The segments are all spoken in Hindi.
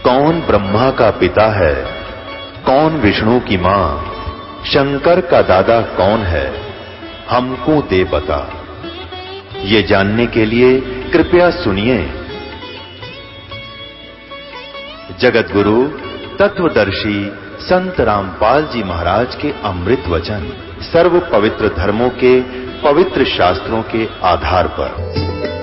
कौन ब्रह्मा का पिता है, कौन विष्णु की मां, शंकर का दादा कौन है, हमको दे बता। ये जानने के लिए कृपया सुनिए। जगत गुरु तत्वदर्शी संत रामपाल जी महाराज के अमृत वचन सर्व पवित्र धर्मों के पवित्र शास्त्रों के आधार पर।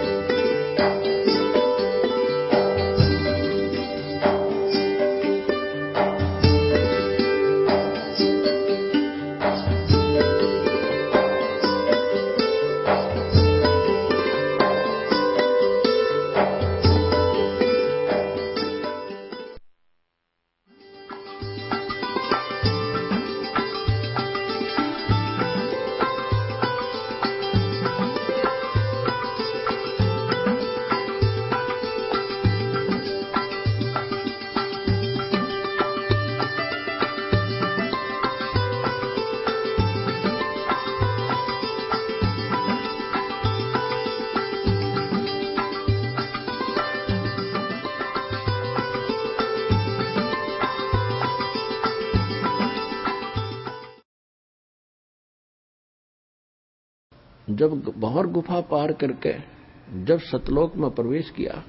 जब बाहर गुफा पार करके जब सतलोक में प्रवेश किया,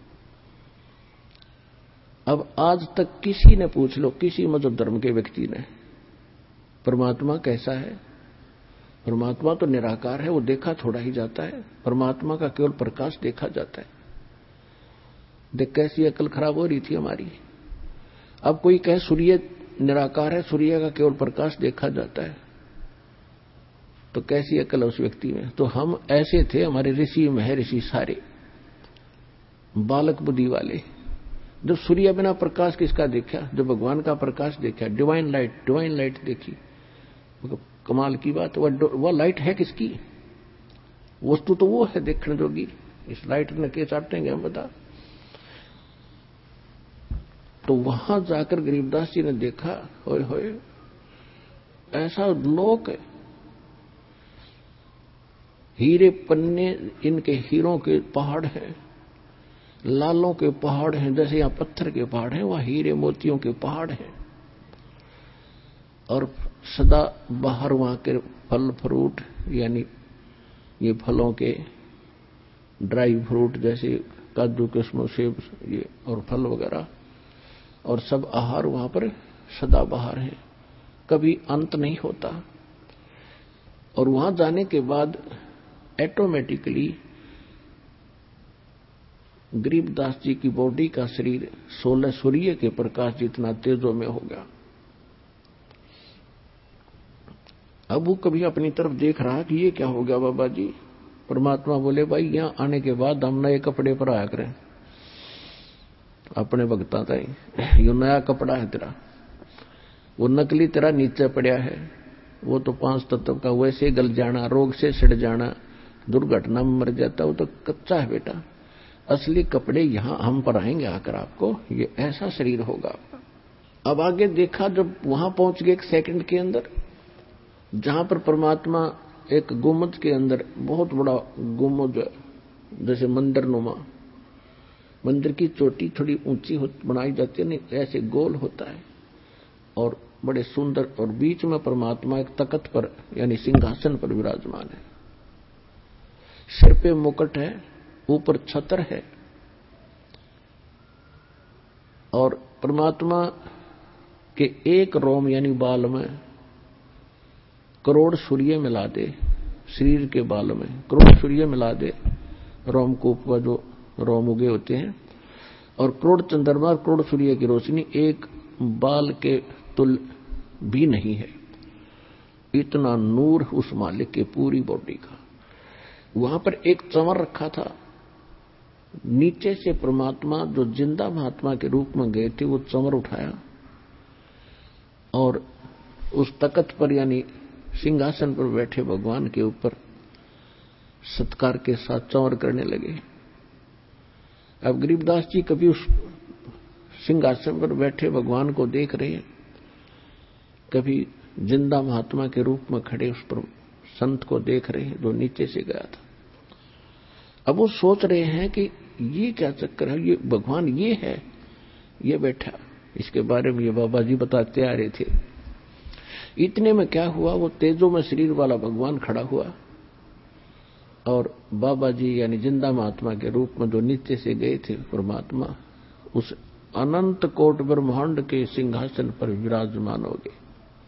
अब आज तक किसी ने पूछ लो, किसी मजहब धर्म के व्यक्ति ने, परमात्मा कैसा है? परमात्मा तो निराकार है, वो देखा थोड़ा ही जाता है। परमात्मा का केवल प्रकाश देखा जाता है। देख कैसी अकल खराब हो रही थी हमारी। अब कोई कहे सूर्य निराकार है, सूर्य का केवल प्रकाश देखा जाता है, तो कैसी अकल है उस व्यक्ति में? तो हम ऐसे थे, हमारे ऋषि महर्षि सारे बालक बुद्धि वाले। जब सूर्य बिना प्रकाश किसका देखा? जब भगवान का प्रकाश देखा, डिवाइन लाइट देखी, कमाल की बात। वह लाइट है किसकी? वस्तु तो वो है देखने जोगी। इस लाइट ने के चाटेंगे हम, बता। तो वहां जाकर गरीबदास जी ने देखा, होए होए ऐसा लोक है, हीरे पन्ने, इनके हीरों के पहाड़ हैं, लालों के पहाड़ हैं। जैसे यहां पत्थर के पहाड़ हैं, वहां हीरे मोतियों के पहाड़ हैं। और सदा बाहर वहां के फल फ्रूट, यानी ये फलों के ड्राई फ्रूट जैसे काजू किस्मों सेब ये और फल वगैरह, और सब आहार वहां पर सदा बाहर है, कभी अंत नहीं होता। और वहां जाने के बाद ऑटोमेटिकली गरीबदास जी की बॉडी का शरीर 16 सूर्य के प्रकाश जितना तेजो में हो गया। अब वो कभी अपनी तरफ देख रहा कि ये क्या हो गया बाबा जी। परमात्मा बोले, भाई यहां आने के बाद हम नए कपड़े पर आया करें अपने भक्ता था। ये नया कपड़ा है तेरा, वो नकली तेरा नीचे पड़ा है। वो तो 5 तत्व का वैसे गल जाना, रोग से सड़ जाना, दुर्घटना में मर जाता, वो तो कच्चा है बेटा। असली कपड़े यहां हम पर आएंगे आकर आपको, ये ऐसा शरीर होगा। अब आगे देखा, जब वहां पहुंच गए 1 सेकंड के अंदर, जहां पर परमात्मा एक गुम्बद के अंदर, बहुत बड़ा गुम्बद जैसे मंदिर नुमा, मंदिर की चोटी थोड़ी ऊंची बनाई जाती है, नहीं ऐसे गोल होता है और बड़े सुंदर, और बीच में परमात्मा एक तख्त पर यानी सिंहासन पर विराजमान है। सिर पे मुकुट है, ऊपर छत्र है, और परमात्मा के एक रोम यानी बाल में करोड़ सूर्य मिला दे, शरीर के बाल में करोड़ सूर्य मिला दे, रोमकूप का जो रोम उगे होते हैं, और करोड़ चंद्रमा, करोड़ सूर्य की रोशनी एक बाल के तुल भी नहीं है। इतना नूर उस मालिक के पूरी बॉडी का। वहां पर एक चंवर रखा था, नीचे से परमात्मा जो जिंदा महात्मा के रूप में गए थे, वो चंवर उठाया और उस तख्त पर यानी सिंहासन पर बैठे भगवान के ऊपर सत्कार के साथ चंवर करने लगे। अब गरीबदास जी कभी उस सिंहासन पर बैठे भगवान को देख रहे हैं, कभी जिंदा महात्मा के रूप में खड़े उस पर संत को देख रहे हैं जो नीचे से गया था। अब वो सोच रहे हैं कि ये क्या चक्कर है, ये भगवान ये है ये बैठा, इसके बारे में ये बाबा जी बताते आ रहे थे। इतने में क्या हुआ, वो तेजो में शरीर वाला भगवान खड़ा हुआ और बाबा जी यानी जिंदा महात्मा के रूप में जो नीचे से गए थे परमात्मा, उस अनंत कोट ब्रह्मांड के सिंहासन पर विराजमान हो गए।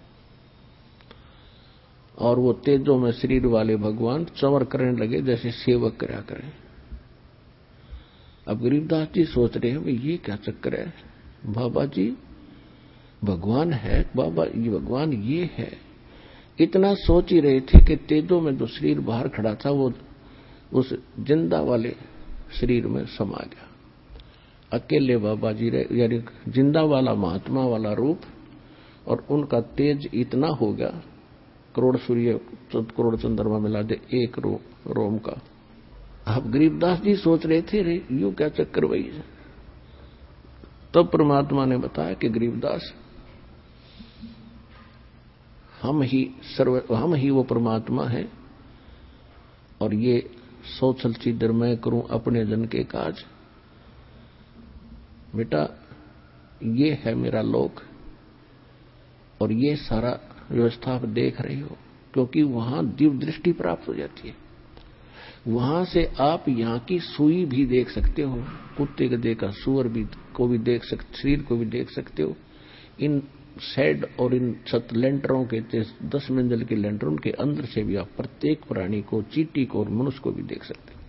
और वो तेजो में शरीर वाले भगवान चंवर करने लगे जैसे सेवक करा करें। अब गरीबदास जी सोच रहे हैं ये क्या चक्कर है, बाबा जी भगवान है, बाबा ये भगवान ये है। इतना सोच ही रहे थे कि तेजो में जो शरीर बाहर खड़ा था वो उस जिंदा वाले शरीर में समा गया। अकेले बाबा जी रहे, यानी जिंदा वाला महात्मा वाला रूप, और उनका तेज इतना हो गया करोड़ सूर्य करोड़ चंद्रमा मिला दे एक रोम का। अब गरीबदास जी सोच रहे थे रे यूं क्या चक्कर वही है। तब परमात्मा ने बताया कि गरीबदास हम ही वो परमात्मा है, और ये सोचल चिदर मैं करूं अपने जन के काज। बेटा ये है मेरा लोक, और ये सारा व्यवस्था आप देख रहे हो, क्योंकि वहां दिव्य दृष्टि प्राप्त हो जाती है। वहां से आप यहाँ की सुई भी देख सकते हो, कुत्ते गधे का सुअर भी को भी देख सकते, शरीर को भी देख सकते हो। इन शेड और इन छत लेंटरों के 10 मंजिल के लेंटरों के अंदर से भी आप प्रत्येक प्राणी को, चींटी को और मनुष्य को भी देख सकते हो।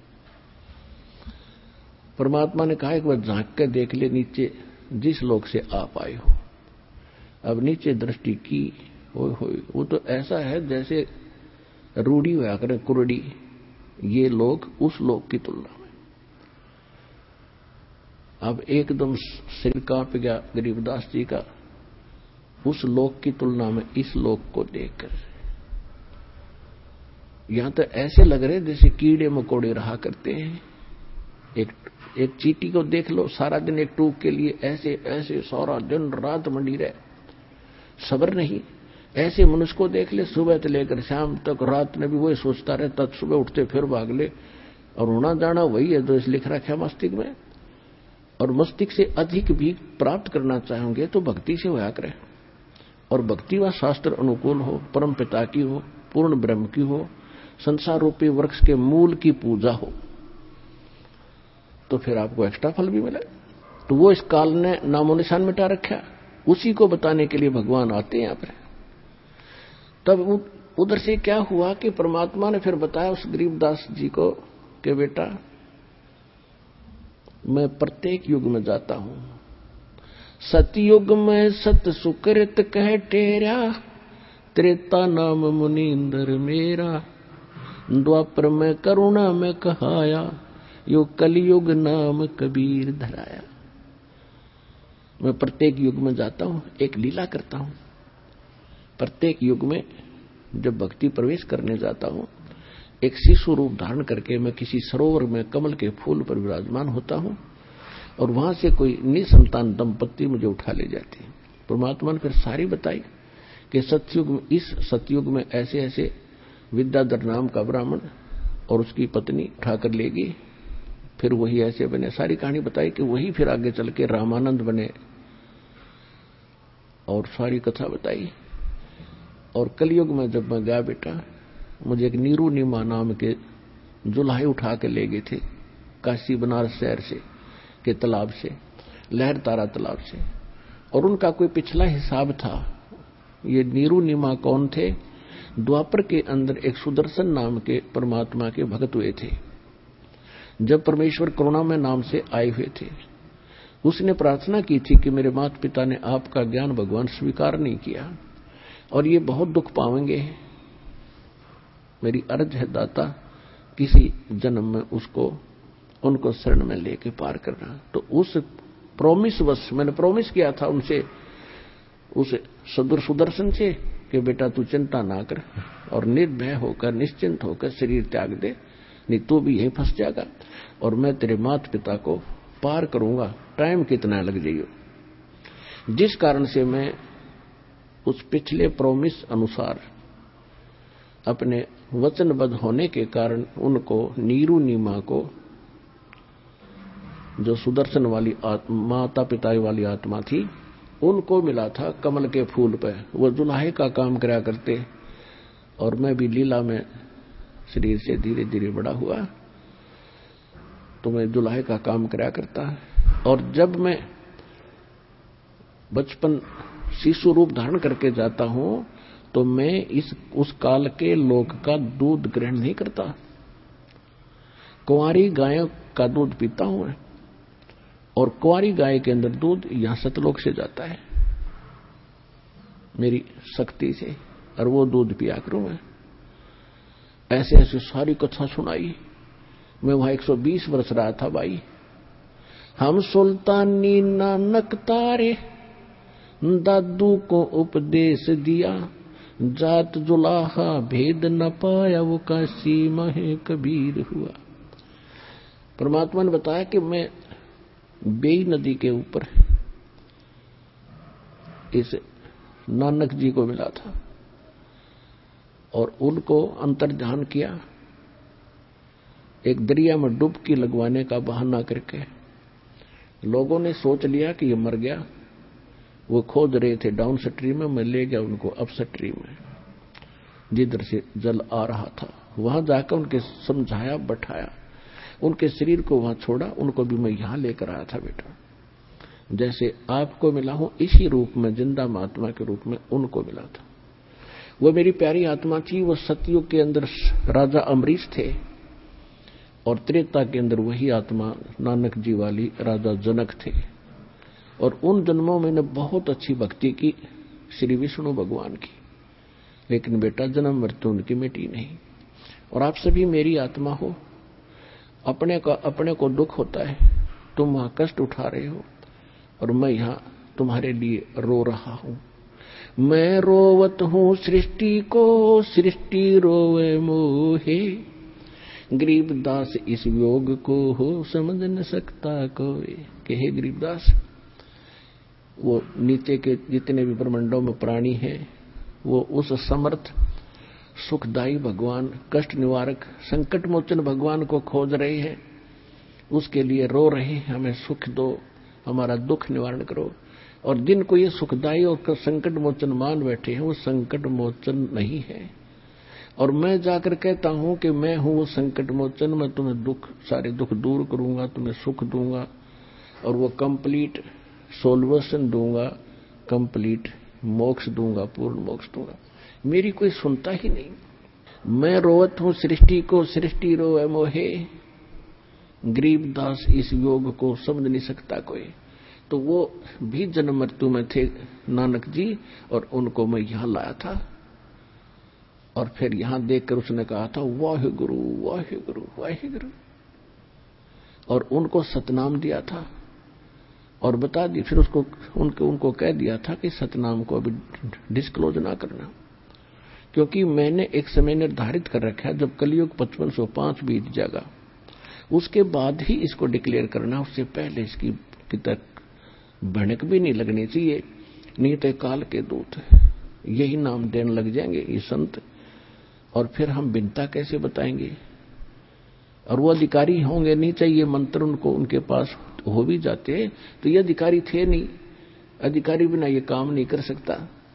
परमात्मा ने कहा एक बार झांक कर देख ले नीचे जिस लोक से आप आए हो। अब नीचे दृष्टि की, वो तो ऐसा है जैसे रूढ़ी हुआ करें कुरड़ी, ये लोग उस लोक की तुलना में। अब एकदम सिर कांप गया गरीबदास जी का उस लोक की तुलना में इस लोक को देखकर। यहां तो ऐसे लग रहे जैसे कीड़े मकोड़े रहा करते हैं। एक चींटी को देख लो, सारा दिन एक टूक के लिए ऐसे ऐसे सारा दिन रात मंडी रहे, सब्र नहीं। ऐसे मनुष्य को देख ले, सुबह से लेकर शाम तक रात में भी वही सोचता रहता, सुबह उठते फिर भाग ले, और होना जाना वही है जो इस लिख रखा है मस्तिष्क में। और मस्तिष्क से अधिक भी प्राप्त करना चाहेंगे तो भक्ति से होया करे, और भक्ति व शास्त्र अनुकूल हो, परम पिता की हो, पूर्ण ब्रह्म की हो, संसार रूपी वृक्ष के मूल की पूजा हो, तो फिर आपको एक्स्ट्रा फल भी मिले। तो वो इस काल ने नामो निशान मिटा रखा, उसी को बताने के लिए भगवान आते हैं यहाँ पर। तब उधर से क्या हुआ कि परमात्मा ने फिर बताया उस गरीबदास जी को कि बेटा मैं प्रत्येक युग में जाता हूं। सतयुग में सत सुकृत कह टेरा, त्रेता नाम मुनींद्र मेरा, द्वापर में करुणा में कहाया, यो कलयुग नाम कबीर धराया। मैं प्रत्येक युग में जाता हूं, एक लीला करता हूं। प्रत्येक युग में जब भक्ति प्रवेश करने जाता हूं, एक शिशु रूप धारण करके मैं किसी सरोवर में कमल के फूल पर विराजमान होता हूं, और वहां से कोई निसंतान दंपत्ति मुझे उठा ले जाती है। परमात्मा ने फिर सारी बताई कि इस सतयुग में ऐसे ऐसे विद्याधर नाम का ब्राह्मण और उसकी पत्नी उठाकर लेगी, फिर वही ऐसे बने। सारी कहानी बताई कि वही फिर आगे चल के रामानंद बने, और सारी कथा बताई। और कलयुग में जब मैं गया बेटा, मुझे एक नीरू नीमा नाम के जुल्हे उठा के ले गए थे काशी बनारस शहर से के तालाब से, लहर तारा तालाब से। और उनका कोई पिछला हिसाब था। ये नीरू नीमा कौन थे? द्वापर के अंदर एक सुदर्शन नाम के परमात्मा के भक्त हुए थे। जब परमेश्वर करुणा में नाम से आए हुए थे, उसने प्रार्थना की थी कि मेरे माता पिता ने आपका ज्ञान भगवान स्वीकार नहीं किया और ये बहुत दुख पाएंगे, मेरी अर्ज है दाता किसी जन्म में उनको शरण में लेके पार करना। तो उस प्रॉमिस वश मैंने प्रॉमिस किया था उनसे, उस सुदर्शन से, कि बेटा तू चिंता ना कर और निर्भय होकर निश्चिंत होकर शरीर त्याग दे, नहीं तो भी यहीं फंस जाएगा और मैं तेरे माता पिता को पार करूंगा, टाइम कितना लग जाइयो। जिस कारण से मैं उस पिछले प्रॉमिस अनुसार अपने वचनबद्ध होने के कारण उनको नीरू नीमा को जो सुदर्शन वाली माता पिता वाली आत्मा थी, उनको मिला था कमल के फूल पे। वो जुलाहे का काम करा करते और मैं भी लीला में शरीर से धीरे धीरे बड़ा हुआ तो मैं जुलाहे का काम करा करता। और जब मैं बचपन शिशु रूप धारण करके जाता हूं तो मैं उस काल के लोक का दूध ग्रहण नहीं करता। कुंवारी गायों का दूध पीता हूं और कुंवारी गाय के अंदर दूध यहां सतलोक से जाता है मेरी शक्ति से, और वो दूध पिया करूं मैं। ऐसे ऐसे सारी कथा सुनाई। मैं वहां 120 वर्ष रहा था भाई। हम सुल्तानी नानक तारे, दादू को उपदेश दिया, जात जुलाहा भेद न पाया, वो काशी महे कबीर हुआ। परमात्मा ने बताया कि मैं बेई नदी के ऊपर इस नानक जी को मिला था और उनको अंतर्ध्यान किया। एक दरिया में डुबकी लगवाने का बहाना करके लोगों ने सोच लिया कि ये मर गया। वो खोद रहे थे डाउन स्ट्रीम में, मैं ले गया उनको अप स्ट्रीम में जिधर से जल आ रहा था। वहां जाकर उनके समझाया, बैठाया, उनके शरीर को वहां छोड़ा। उनको भी मैं यहां लेकर आया था बेटा। जैसे आपको मिला हूं इसी रूप में, जिंदा महात्मा के रूप में उनको मिला था। वो मेरी प्यारी आत्मा थी। वो सतयुग के अंदर राजा अमरीश थे और त्रेता के अंदर वही आत्मा नानक जी वाली राजा जनक थे। और उन जन्मों में मैंने बहुत अच्छी भक्ति की श्री विष्णु भगवान की, लेकिन बेटा जन्म मृत्यु उनकी मिटी नहीं। और आप सभी मेरी आत्मा हो, अपने को दुख होता है, तुम वहां कष्ट उठा रहे हो और मैं यहां तुम्हारे लिए रो रहा हूं। मैं रोवत हूं सृष्टि को, सृष्टि रोवे मोहे, गरीबदास इस योग को हो समझ न सकता कोई। कि हे गरीबदास, वो नीचे के जितने भी ब्रह्मांडों में प्राणी हैं, वो उस समर्थ सुखदायी भगवान, कष्ट निवारक, संकट मोचन भगवान को खोज रहे हैं, उसके लिए रो रहे हैं, हमें सुख दो, हमारा दुख निवारण करो। और जिनको ये सुखदायी और संकट मोचन मान बैठे हैं, वो संकट मोचन नहीं है। और मैं जाकर कहता हूं कि मैं हूं वो संकट मोचन, मैं तुम्हें दुख, सारे दुख दूर करूंगा, तुम्हें सुख दूंगा और वो कंप्लीट सोल्यूशन दूंगा, कंप्लीट मोक्ष दूंगा, पूर्ण मोक्ष दूंगा। मेरी कोई सुनता ही नहीं। मैं रोवत हूं सृष्टि को, सृष्टि रोवे मोहे, गरीबदास इस योग को समझ नहीं सकता कोई। तो वो भी जन्म मृत्यु में थे नानक जी, और उनको मैं यहां लाया था। और फिर यहां देखकर उसने कहा था वाहे गुरु वाहे गुरु वाहे गुरु, और उनको सतनाम दिया था और बता दी। फिर उसको उनको कह दिया था कि सतनाम को अभी डिस्क्लोज ना करना, क्योंकि मैंने एक समय निर्धारित कर रखा है, जब कलयुग 5505 बीत जाएगा उसके बाद ही इसको डिक्लेयर करना। उससे पहले इसकी तक भनक भी नहीं लगनी चाहिए। नहीं तो काल के दूत यही नाम देने लग जाएंगे ये संत, और फिर हम बिनता कैसे बताएंगे। और वो अधिकारी होंगे नहीं, चाहिए मंत्र उनको उनके पास हो भी जाते तो ये अधिकारी थे नहीं, अधिकारी बिना ये काम नहीं कर सकता।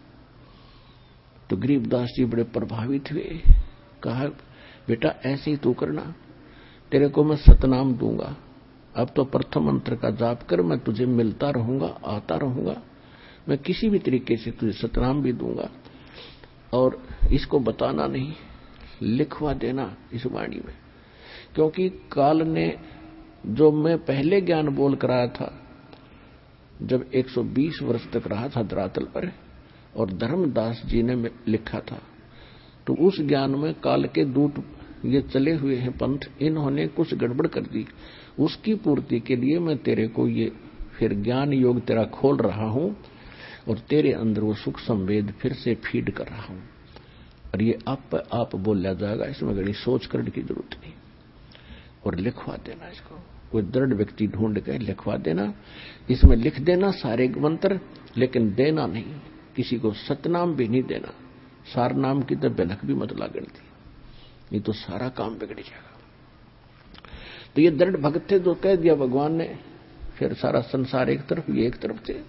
तो गरीबदास जी बड़े प्रभावित हुए, कहा बेटा ऐसे ही तू करना, तेरे को मैं सतनाम दूंगा। अब तो प्रथम मंत्र का जाप कर, मैं तुझे मिलता रहूंगा, आता रहूंगा, मैं किसी भी तरीके से तुझे सतनाम भी दूंगा। और इसको बताना नहीं, लिखवा देना इस वाणी में, क्योंकि काल ने जो मैं पहले ज्ञान बोल कराया था, जब 120 वर्ष तक रहा था धरातल पर, और धर्मदास जी ने लिखा था, तो उस ज्ञान में काल के दूत ये चले हुए हैं पंथ, इन्होंने कुछ गड़बड़ कर दी। उसकी पूर्ति के लिए मैं तेरे को ये फिर ज्ञान योग तेरा खोल रहा हूं और तेरे अंदर वो सुख संवेद फिर से फीड कर रहा हूं। और ये आप बोला जाएगा, इसमें बड़ी सोच करने की जरूरत नहीं। और लिखवा देना इसको, कोई दृढ़ व्यक्ति ढूंढ के लिखवा देना, इसमें लिख देना सारे मंत्र, लेकिन देना नहीं, किसी को सतनाम भी नहीं देना। सार नाम की तो बिलख भी मत लागण थी, नहीं तो सारा काम बिगड़ जाएगा। तो ये दृढ़ भक्त थे, जो कह दिया भगवान ने फिर सारा संसार एक तरफ, ये एक तरफ थे।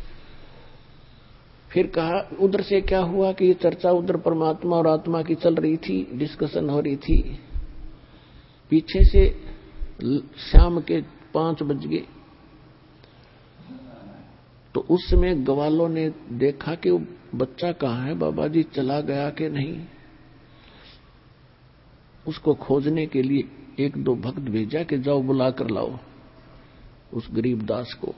फिर कहा उधर से क्या हुआ कि ये चर्चा उधर परमात्मा और आत्मा की चल रही थी, डिस्कशन हो रही थी। पीछे से शाम के 5 बज गए, तो उस समय ग्वालों ने देखा कि वो बच्चा कहाँ है, बाबा जी चला गया कि नहीं। उसको खोजने के लिए 1-2 भक्त भेजा कि जाओ बुला कर लाओ उस गरीब दास को।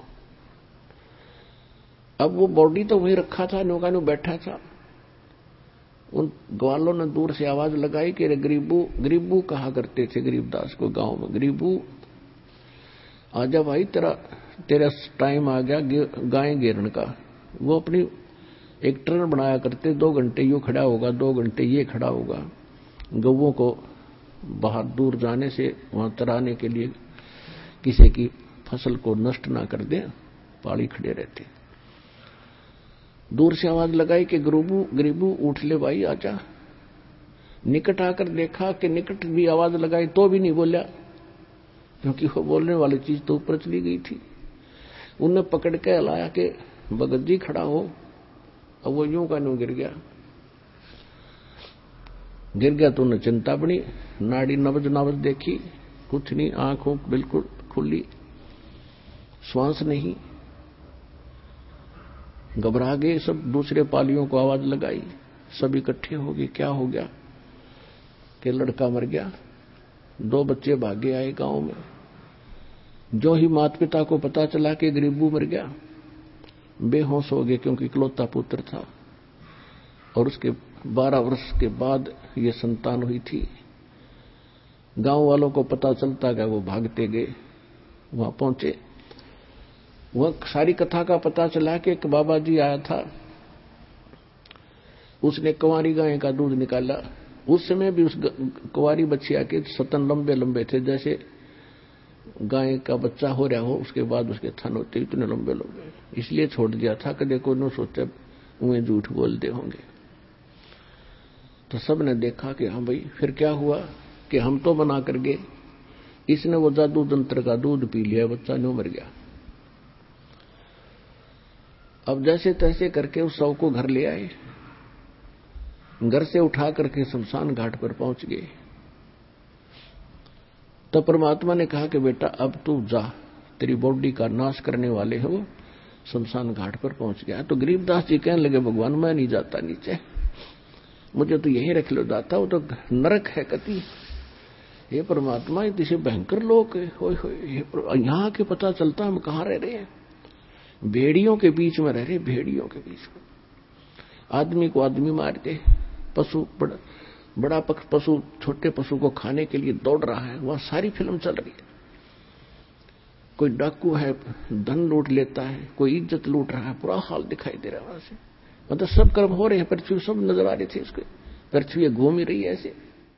अब वो बॉडी तो वहीं रखा था, नौका नु बैठा था। उन ग्वालों ने दूर से आवाज लगाई कि रे गरीबू, गरीबू कहा करते थे गरीबदास को गांव में, गरीबू आजा भाई, तेरा टाइम आ गया गाय घेरन का। वो अपनी एक टर्न बनाया करते, 2 घंटे यू खड़ा होगा, 2 घंटे ये खड़ा होगा, गौवों को बाहर दूर जाने से वहां चराने के लिए, किसी की फसल को नष्ट ना कर दे, पाली खड़े रहते। दूर से आवाज लगाई कि गरीबू उठ ले भाई आजा। निकट आकर देखा कि निकट भी आवाज लगाई तो भी नहीं बोला, क्योंकि वो बोलने वाली चीज तो ऊपर चली गई थी। उनने पकड़ के हलाया कि भगत जी खड़ा हो। अब वो यूं का यूं गिर गया तो उन्हें चिंता बनी, नाड़ी नब्ज देखी, कुछ नहीं, आंखों बिल्कुल खुली, श्वास नहीं। घबरा गए सब, दूसरे पालियों को आवाज लगाई, सब इकट्ठे हो गए। क्या हो गया कि लड़का मर गया। 2 बच्चे भागे आए गांव में। जो ही माता पिता को पता चला कि गरीबू मर गया, बेहोश हो गए, क्योंकि इकलौता पुत्र था और उसके 12 वर्ष के बाद ये संतान हुई थी। गांव वालों को पता चलता गया, वो भागते गए, वहां पहुंचे। वह सारी कथा का पता चला कि एक बाबा जी आया था, उसने कुंवारी गाय का दूध निकाला। उस समय भी उस कुंवारी बच्चिया के स्तन लंबे लंबे थे, जैसे गाय का बच्चा हो रहा हो उसके बाद उसके थन होते, इतने लंबे लंबे। इसलिए छोड़ दिया था कि देखो न सोचे उन्हें झूठ बोलते होंगे। तो सबने देखा कि हाँ भाई। फिर क्या हुआ कि हम तो बना कर गए, इसने वो जादू तंत्र का दूध पी लिया, बच्चा न्यू मर गया। अब जैसे तैसे करके उस शव को घर ले आए, घर से उठा करके शमशान घाट पर पहुंच गए। तो परमात्मा ने कहा कि बेटा अब तू जा, तेरी बॉडी का नाश करने वाले हो, शमशान घाट पर पहुंच गया। तो गरीबदास जी कहने लगे भगवान मैं नहीं जाता नीचे, मुझे तो यही रख लो जाता, वो तो नरक है कति। ये परमात्मा इतने भयंकर लोग यहाँ के पता चलता हम कहाँ रह रहे हैं, भेड़ियों के बीच में रह रहे, भेड़ियों के बीच में। आदमी को आदमी मार दे, पशु बड़ा पशु छोटे पशु को खाने के लिए दौड़ रहा है, वहां सारी फिल्म चल रही है। कोई डाकू है, धन लूट लेता है, कोई इज्जत लूट रहा है, पूरा हाल दिखाई दे रहा है वहां से। मतलब सब कर्म हो रहे हैं, पृथ्वी सब नजर आ रही थी उसके, पृथ्वी घूम ही रही है ऐसे।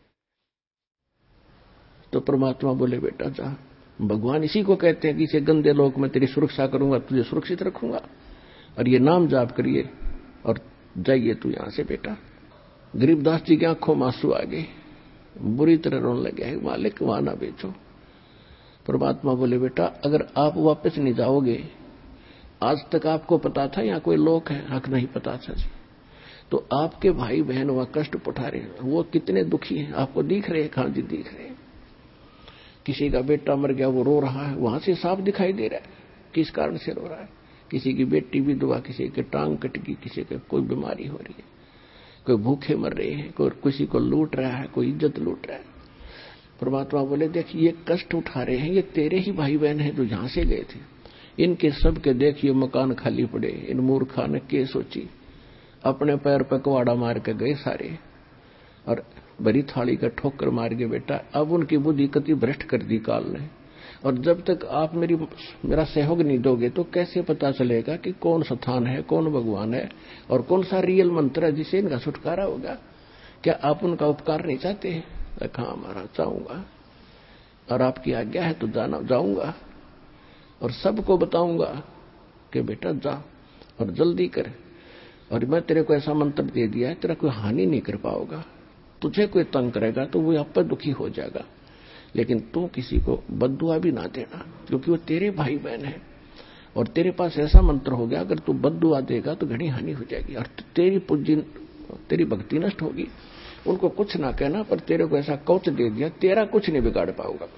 तो परमात्मा बोले बेटा जा, भगवान इसी को कहते हैं कि इसे गंदे लोक में तेरी सुरक्षा करूंगा, तुझे सुरक्षित रखूंगा, और ये नाम जाप करिए और जाइए तू यहां से बेटा। गरीबदास जी की आंखों में आंसू आ गए, बुरी तरह रोने लगे, मालिक वहां ना बेचो। परमात्मा बोले बेटा अगर आप वापस नहीं जाओगे, आज तक आपको पता था यहाँ कोई लोक है? हक नहीं पता था जी। तो आपके भाई बहन वहां कष्ट उठा रहे हैं, वो कितने दुखी हैं आपको दिख रहे हैं? कहां जी दिख रहे हैं। किसी का बेटा मर गया, वो रो रहा है, वहां से साफ दिखाई दे रहा है किस कारण से रो रहा है। किसी की बेटी विधवा, किसी की टांग कट गई, किसी की कोई बीमारी हो रही है, कोई भूखे मर रहे हैं, कोई किसी को लूट रहा है, कोई इज्जत लूट रहा है। परमात्मा बोले देख ये कष्ट उठा रहे हैं, ये तेरे ही भाई बहन हैं जो यहां से गए थे। इनके सबके देखिए मकान खाली पड़े, इन मूर्खा ने के सोची, अपने पैर पर कुवाड़ा मार के गए सारे, और बड़ी थाली का ठोकर मार के बेटा। अब उनकी बुद्धि कति भ्रष्ट कर दी काल ने, और जब तक आप मेरा सहयोग नहीं दोगे तो कैसे पता चलेगा कि कौन स्थान है, कौन भगवान है, और कौन सा रियल मंत्र है जिससे इनका छुटकारा होगा। क्या आप उनका उपकार नहीं चाहते हैं? हाँ महाराज चाहूंगा, और आपकी आज्ञा है तो जाऊंगा और सबको बताऊंगा कि बेटा जा और जल्दी कर, और मैं तेरे को ऐसा मंत्र दे दिया है तेरा कोई हानि नहीं कर पाओगा। तुझे कोई तंग करेगा तो वो आप पर दुखी हो जाएगा, लेकिन तू किसी को बद्दुआ भी ना देना, क्योंकि वो तेरे भाई बहन है। और तेरे पास ऐसा मंत्र हो गया, अगर तू बद्दुआ देगा तो घनी हानि हो जाएगी और तेरी भक्ति नष्ट होगी। उनको कुछ ना कहना, पर तेरे को ऐसा कवच दे दिया, तेरा कुछ नहीं बिगाड़ पाऊंगा।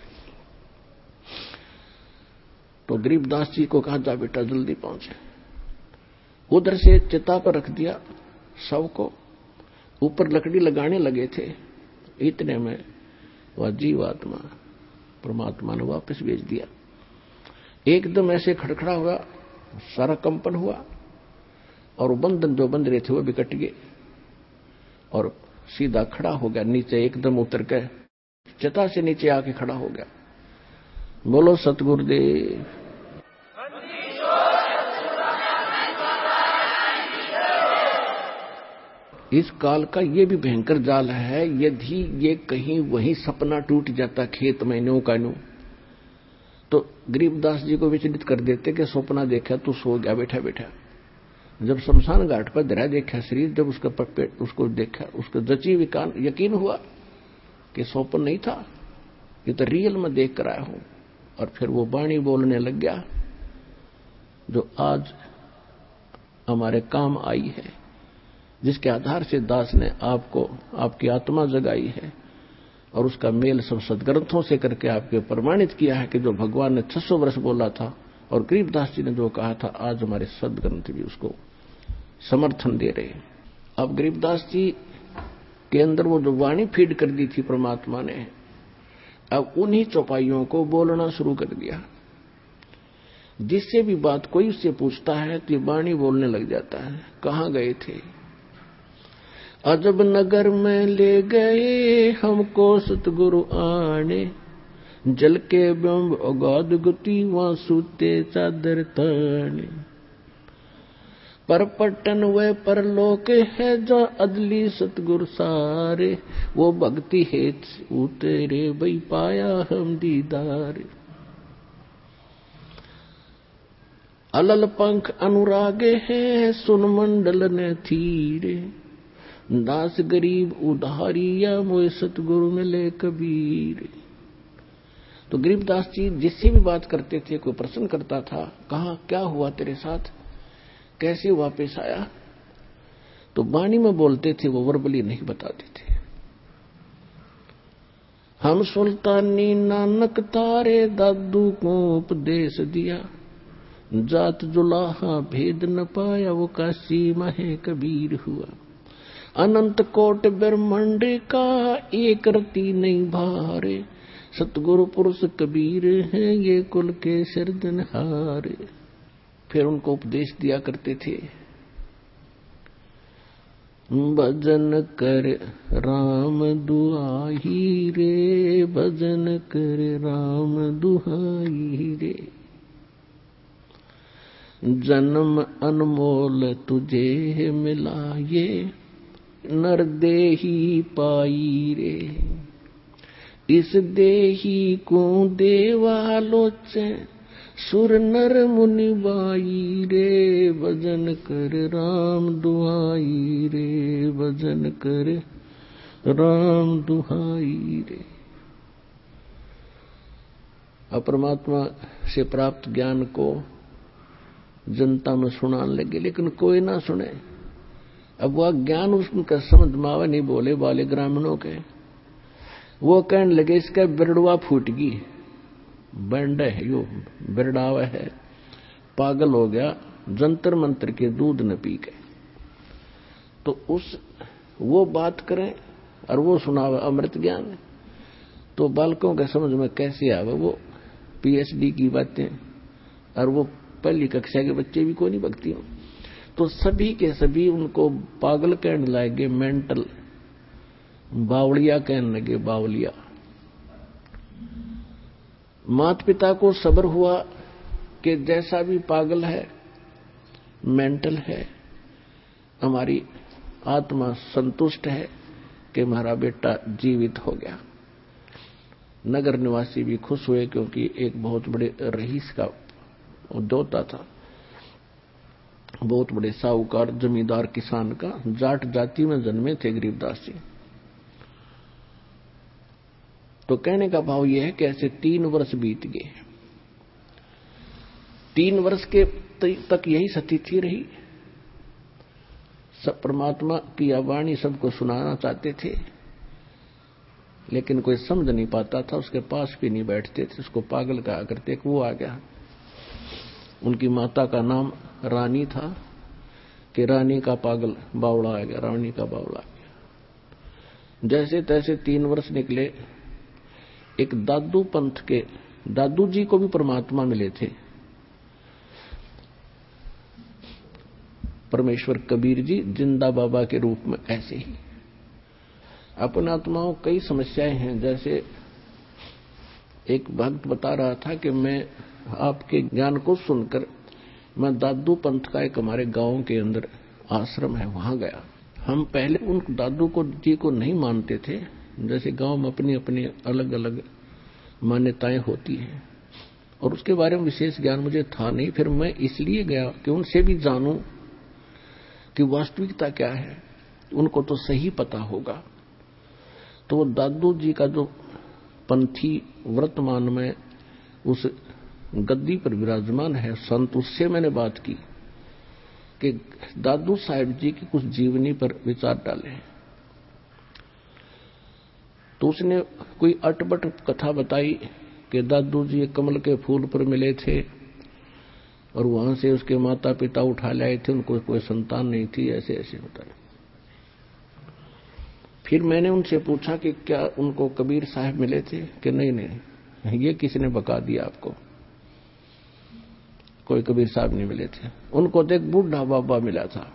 तो गरीबदास जी को कहा, जा बेटा जल्दी पहुंचे। उधर से चिता पर रख दिया शव को, ऊपर लकड़ी लगाने लगे थे। इतने में वह जीवात्मा परमात्मा ने वापस भेज दिया। एकदम ऐसे खड़खड़ा हुआ, सारा कंपन हुआ और बंधन जो बंध रहे थे वो भी कट गए और सीधा खड़ा हो गया। नीचे एकदम उतर के चिता से नीचे आके खड़ा हो गया। बोलो सतगुरुदेव। इस काल का ये भी भयंकर जाल है। यदि ये कहीं वहीं सपना टूट जाता खेत में न्यू का न्यू, तो गरीबदास जी को विचलित कर देते कि सपना देखा तू सो गया बैठा बैठा। जब शमशान घाट पर धरा देखा शरीर, जब उसको देखा, उसको जची यकीन हुआ कि स्वप्न नहीं था, ये तो रियल में देख कर आया हूं। और फिर वो वाणी बोलने लग गया जो आज हमारे काम आई है, जिसके आधार से दास ने आपको आपकी आत्मा जगाई है और उसका मेल सब सदग्रंथों से करके आपके प्रमाणित किया है कि जो भगवान ने 600 वर्ष बोला था और गरीबदास जी ने जो कहा था, आज हमारे सदग्रंथ भी उसको समर्थन दे रहे हैं। अब गरीबदास जी के अंदर वो जो वाणी फीड कर दी थी परमात्मा ने, अब उन्हीं चौपाइयों को बोलना शुरू कर दिया। जिससे भी बात कोई उससे पूछता है तो ये वाणी बोलने लग जाता है। कहाँ गए थे? अजब नगर में ले गए हमको सतगुरु आने, जल के बिंब अगाध गति वहां सूते चादर ताने। पर पट्टन व परलोक है जो अदली सतगुरु सारे, वो भक्ति हेत उतरे भई पाया हम दीदार। अलल पंख अनुरागे हैं सुन मंडल ने थीरे, दास गरीब उधारिया मोए सतगुरु मिले कबीर। तो गरीबदास जी जिससे भी बात करते थे, कोई प्रश्न करता था, कहा क्या हुआ तेरे साथ, कैसे वापस आया, तो वाणी में बोलते थे, वो वर्बली नहीं बताते थे। हम सुल्तानी नानक तारे दादू को उपदेश दिया, जात जुलाहा भेद न पाया वो काशी महे कबीर हुआ। अनंत कोट ब्रह्मांड का एक रति नहीं भारे, सतगुरु पुरुष कबीर हैं ये कुल के सिरदनहारे। फिर उनको उपदेश दिया करते थे, भजन कर राम दुहाई रे, भजन कर राम दुहाई रे, जन्म अनमोल तुझे मिला ये नर देही पाई रे। इस देही को देवालोचे सुर नर मुनि बाई रे, भजन कर राम दुहाई रे, भजन कर राम दुहाई रे। अपरमात्मा से प्राप्त ज्ञान को जनता में सुनाने लगे, लेकिन कोई ना सुने। अब वह ज्ञान उसका समझ में आवे नहीं, बोले वाले ग्रामीणों के। वो कहने लगे इसका बिरड़वा फूट गई, बैंड है यो बिरड़ावा है, पागल हो गया, जंतर मंत्र के दूध न पी के। तो वो बात करें और वो सुनावे अमृत ज्ञान, तो बालकों के समझ में कैसे आवे वो पीएचडी की बातें, और वो पहली कक्षा के बच्चे भी कोई नहीं भक्ति हो। तो सभी के सभी उनको पागल कहने लगे, मेंटल, बावलिया कहने लगे, बावलिया। माता पिता को सब्र हुआ कि जैसा भी पागल है, मेंटल है, हमारी आत्मा संतुष्ट है कि हमारा बेटा जीवित हो गया। नगर निवासी भी खुश हुए, क्योंकि एक बहुत बड़े रईस का दोता था, बहुत बड़े साहूकार जमींदार किसान का, जाट जाति में जन्मे थे गरीबदास जी। तो कहने का भाव यह है कि ऐसे 3 वर्ष बीत गए। 3 वर्ष के तक यही स्थिति रही। सब परमात्मा की वाणी सबको सुनाना चाहते थे, लेकिन कोई समझ नहीं पाता था, उसके पास भी नहीं बैठते थे, उसको पागल कहा करते। वो आ गया, उनकी माता का नाम रानी था कि रानी का पागल बावड़ा आ गया, रानी का बावड़ा आ गया। जैसे तैसे 3 वर्ष निकले। एक दादू पंथ के दादू जी को भी परमात्मा मिले थे, परमेश्वर कबीर जी जिंदा बाबा के रूप में। ऐसे ही अपने आत्माओं कई समस्याएं हैं। जैसे एक भक्त बता रहा था कि मैं आपके ज्ञान को सुनकर मैं दादू पंथ का एक हमारे गांव के अंदर आश्रम है, वहां गया। हम पहले उन दादू को जी को नहीं मानते थे। जैसे गांव में अपनी अपनी अलग अलग मान्यताएं होती हैं, और उसके बारे में विशेष ज्ञान मुझे था नहीं। फिर मैं इसलिए गया कि उनसे भी जानूं कि वास्तविकता क्या है, उनको तो सही पता होगा। तो वो दादू जी का जो पंथी वर्तमान में उस गद्दी पर विराजमान है संत, उससे मैंने बात की कि दादू साहिब जी की कुछ जीवनी पर विचार डाले। तो उसने कोई अटपट कथा बताई कि दादू जी कमल के फूल पर मिले थे और वहां से उसके माता पिता उठा लाए थे, उनको कोई संतान नहीं थी, ऐसे ऐसे बताया। फिर मैंने उनसे पूछा कि क्या उनको कबीर साहब मिले थे कि नहीं नहीं, ये किसने बका दिया आपको, कोई कबीर साहब नहीं मिले थे। उनको तो एक बूढ़ा बाबा मिला था,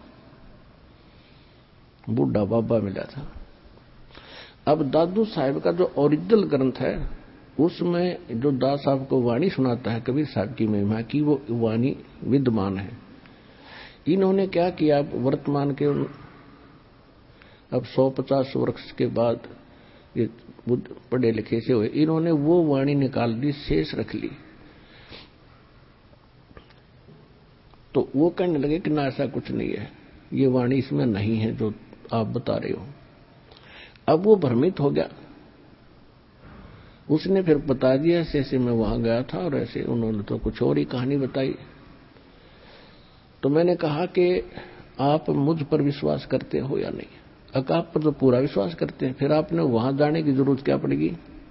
बूढ़ा बाबा मिला था। अब दादू साहब का जो ओरिजिनल ग्रंथ है, उसमें जो दास साहब को वाणी सुनाता है कबीर साहब की महिमा की, वो वाणी विद्यमान है। इन्होंने क्या किया, वर्तमान के अब 150 वर्ष के बाद ये पढ़े लिखे से हुए, इन्होंने वो वाणी निकाल दी, शेष रख ली। तो वो कहने लगे कि ना ऐसा कुछ नहीं है, ये वाणी इसमें नहीं है जो आप बता रहे हो। अब वो भ्रमित हो गया। उसने फिर बता दिया ऐसे ऐसे मैं वहां गया था और ऐसे, उन्होंने तो कुछ और ही कहानी बताई। तो मैंने कहा कि आप मुझ पर विश्वास करते हो या नहीं? आप पर तो पूरा विश्वास करते हैं, फिर आपने वहां जाने की जरूरत क्या पड़ेगी?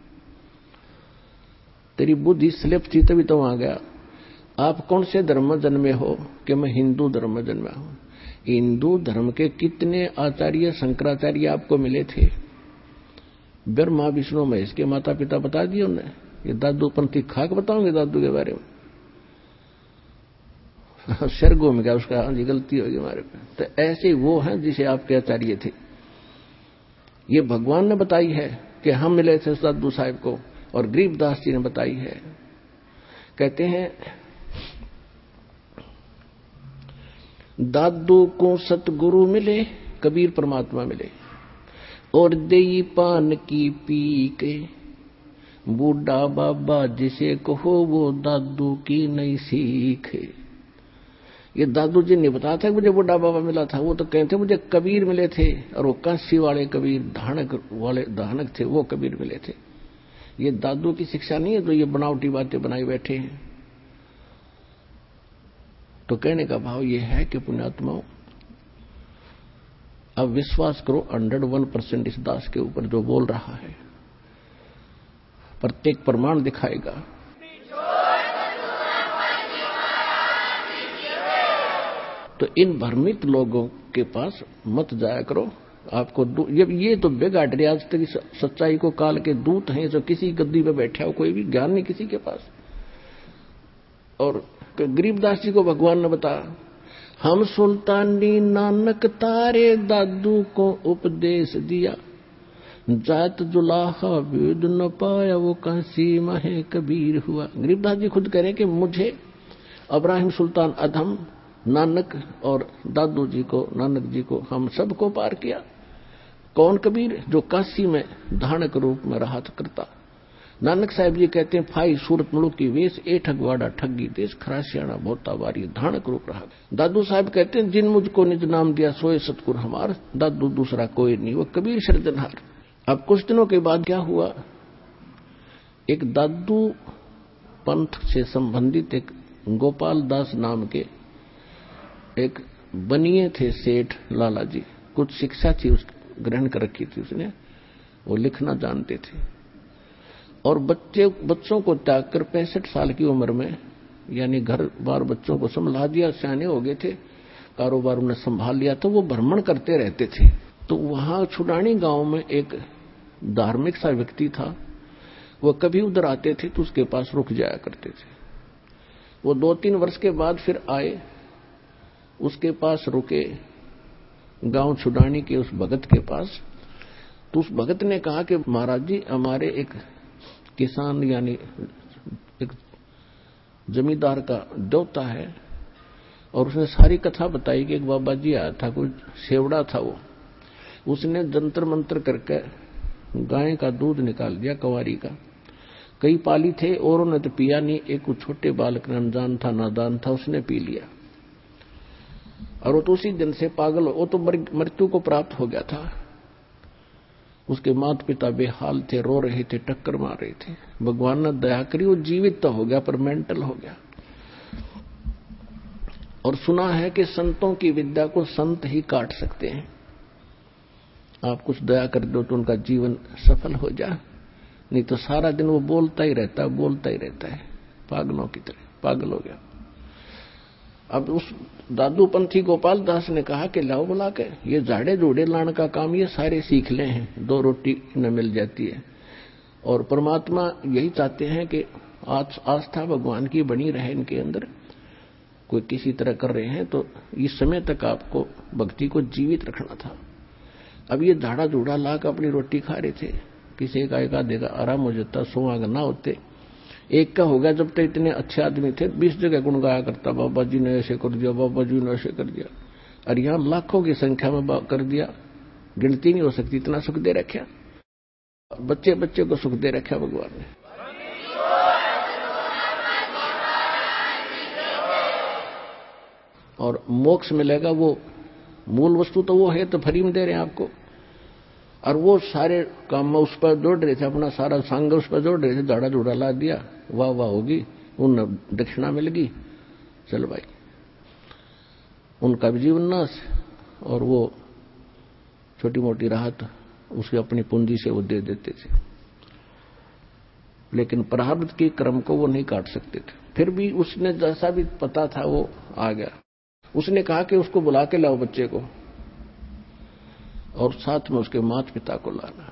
तेरी बुद्धि स्लिप थी तभी तो वहां गया। आप कौन से धर्म में जन्मे हो? कि मैं हिंदू धर्म में जन्मा हूं। हिंदू धर्म के कितने आचार्य शंकराचार्य आपको मिले थे? ब्रह्मा विष्णु महेश के माता पिता बता दिए उन्हें। ये दादू पंथी खाक बताओगे दादू के बारे में? स्वर्गो में क्या उसका जी गलती होगी हमारे पे। तो ऐसे वो हैं जिसे आपके आचार्य थे। ये भगवान ने बताई है कि हम मिले थे दादू साहब को, और गरीबदास जी ने बताई है। कहते हैं दादू को सतगुरु मिले, कबीर परमात्मा मिले, और देई पान की पी के, बूढ़ा बाबा जिसे कहो वो दादू की नई सीख। ये दादू जी ने बताया था मुझे बूढ़ा बाबा मिला था, वो तो कहते मुझे कबीर मिले थे, और वो काशी वाले कबीर, धानक वाले धानक थे, वो कबीर मिले थे। ये दादू की शिक्षा नहीं है जो ये बनावटी बातें बनाई बैठे हैं। तो कहने का भाव ये है कि पुण्यात्माओं, अब विश्वास करो 101% इस दास के ऊपर जो बोल रहा है, प्रत्येक प्रमाण दिखाएगा। तो इन भ्रमित लोगों के पास मत जाया करो। आपको ये तो बेगाट रहे आज तक सच्चाई को काल के दूत हैं, जो किसी गद्दी पे बैठा हो, कोई भी ज्ञान नहीं किसी के पास। और गरीबदास जी को भगवान ने बताया, हम सुल्तानी नानक तारे दादू को उपदेश दिया, जात जुलाहा वेद न पाया वो काशी महे कबीर हुआ। गरीबदास जी खुद कह रहे कि मुझे इब्राहिम सुल्तान अधम, नानक और दादू जी को, नानक जी को, हम सबको पार किया। कौन कबीर? जो काशी में धानक रूप में रहा करता। नानक साहब जी कहते हैं, फाई सूरत मुलुक की वेश, ए ठगवाड़ा ठगी देश, खरासियाना बोता वारी, धानक रूप रहा। दादू साहब कहते हैं, जिन मुझको निज नाम दिया सोए सतगुर हमार, दादू दूसरा कोई नहीं, वो कबीर सृजनहार। अब कुछ दिनों के बाद क्या हुआ, एक दादू पंथ से संबंधित एक गोपाल दास नाम के एक बनिए थे सेठ लाला जी। कुछ शिक्षा थी उस ग्रहण कर रखी थी उसने, वो लिखना जानते थे और बच्चों को त्याग कर 65 साल की उम्र में यानी घर बार बच्चों को संभाल दिया, सियाने हो गए थे, कारोबार उन्हें संभाल लिया, तो वो भ्रमण करते रहते थे। तो वहां छुडानी गांव में एक धार्मिक सा व्यक्ति था, वो कभी उधर आते थे तो उसके पास रुक जाया करते थे। वो 2-3 वर्ष के बाद फिर आए, उसके पास रुके गांव छुडानी के उस भगत के पास। तो उस भगत ने कहा कि महाराज जी हमारे एक किसान यानी एक जमींदार का देवता है, और उसने सारी कथा बताई कि एक बाबा जी आया था, कोई सेवड़ा था, वो उसने जंतर मंत्र करके गाय का दूध निकाल दिया, कंवारी का। कई पाली थे और उन्होंने तो पिया नहीं, एक छोटे बालक अनजान था, नादान था, उसने पी लिया और वो तो उसी दिन से पागल, वो तो मृत्यु को प्राप्त हो गया था। उसके माता पिता बेहाल थे, रो रहे थे, टक्कर मार रहे थे। भगवान ने दया करी, वो जीवित तो हो गया पर मेंटल हो गया। और सुना है कि संतों की विद्या को संत ही काट सकते हैं। आप कुछ दया कर दो तो उनका जीवन सफल हो जाए, नहीं तो सारा दिन वो बोलता ही रहता है पागलों की तरह, पागल हो गया। अब उस दादू पंथी गोपाल दास ने कहा कि लाओ बुला के ये झाड़े जोड़े लाने का काम ये सारे सीख ले हैं, 2 रोटी न मिल जाती है। और परमात्मा यही चाहते हैं कि आस्था भगवान की बनी रहे इनके अंदर। कोई किसी तरह कर रहे हैं तो इस समय तक आपको भक्ति को जीवित रखना था। अब ये झाड़ा जोड़ा ला कर अपनी रोटी खा रहे थे, किसी का एक आधे का आराम हो जाता, 100 आगे ना होते, एक का हो गया। जब तक इतने अच्छे आदमी थे 20 जगह गुण गाया करता, बाबा जी ने ऐसे कर दिया, बाबा जी ने ऐसे कर दिया। और यहां लाखों की संख्या में कर दिया, गिनती नहीं हो सकती, इतना सुख दे रखा, बच्चे बच्चे को सुख दे रखा भगवान ने। और मोक्ष मिलेगा, वो मूल वस्तु तो वो है, तो फ्री में दे रहे हैं आपको। और वो सारे काम में उस पर जोड़ रहे थे, अपना सारा संग उस पर जोड़ रहे थे, झाड़ा जोड़ा ला दिया, वाह वाह होगी, उन दक्षिणा मिल गई, चल भाई, उनका भी जीवन नाश। और वो छोटी मोटी राहत उसकी अपनी पूंजी से वो दे देते थे, लेकिन प्रारब्ध के क्रम को वो नहीं काट सकते थे। फिर भी उसने जैसा भी पता था वो आ गया। उसने कहा कि उसको बुला के लाओ बच्चे को, और साथ में उसके माता पिता को लाना।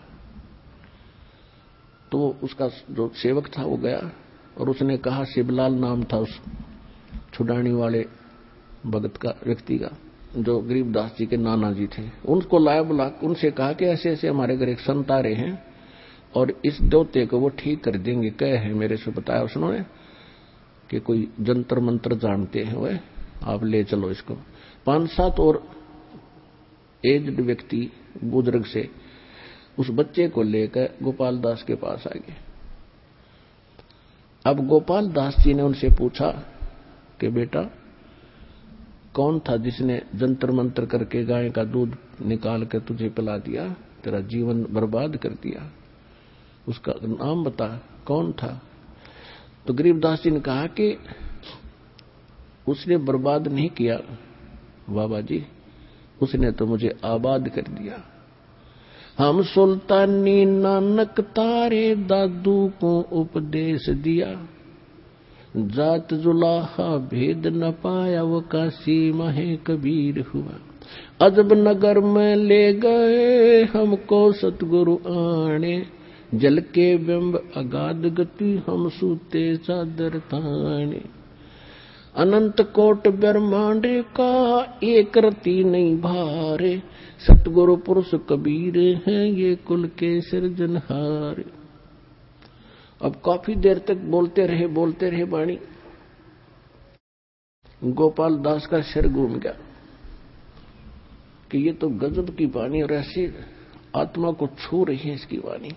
तो उसका जो सेवक था वो गया और उसने कहा, शिवलाल नाम था उस छुडानी वाले भगत का, व्यक्ति का, जो गरीबदास जी के नाना जी थे। उनको लाया, बुला, उनसे कहा कि ऐसे ऐसे हमारे घर एक संत आ रहे हैं और इस देवते को वो ठीक कर देंगे। कहे है मेरे से बताया उसने कि कोई जंतर मंत्र जानते हैं, वह आप ले चलो इसको। 5-7 और एज्ड व्यक्ति बुजुर्ग से उस बच्चे को लेकर गोपाल दास के पास आ गए। अब गोपाल दास जी ने उनसे पूछा कि बेटा कौन था जिसने जंतर मंत्र करके गाय का दूध निकाल कर तुझे पिला दिया, तेरा जीवन बर्बाद कर दिया, उसका नाम बता, कौन था? तो गरीबदास जी ने कहा कि उसने बर्बाद नहीं किया बाबा जी, उसने तो मुझे आबाद कर दिया। हम सुल्तानी नानक तारे दादू को उपदेश दिया, जात जुलाहा भेद न पाया वो काशी माहे कबीर हुआ। अजब नगर में ले गए हमको सतगुरु आने, जल के बिंब अगाध गति हम सूते चादर ताने। अनंत कोट ब्रह्मांड का एक रति नहीं भारे, सतगुरु पुरुष कबीर हैं ये कुल के सिरजनहार। अब काफी देर तक बोलते रहे वाणी। गोपाल दास का सिर घूम गया कि ये तो गजब की वाणी और ऐसी आत्मा को छू रही है इसकी वाणी।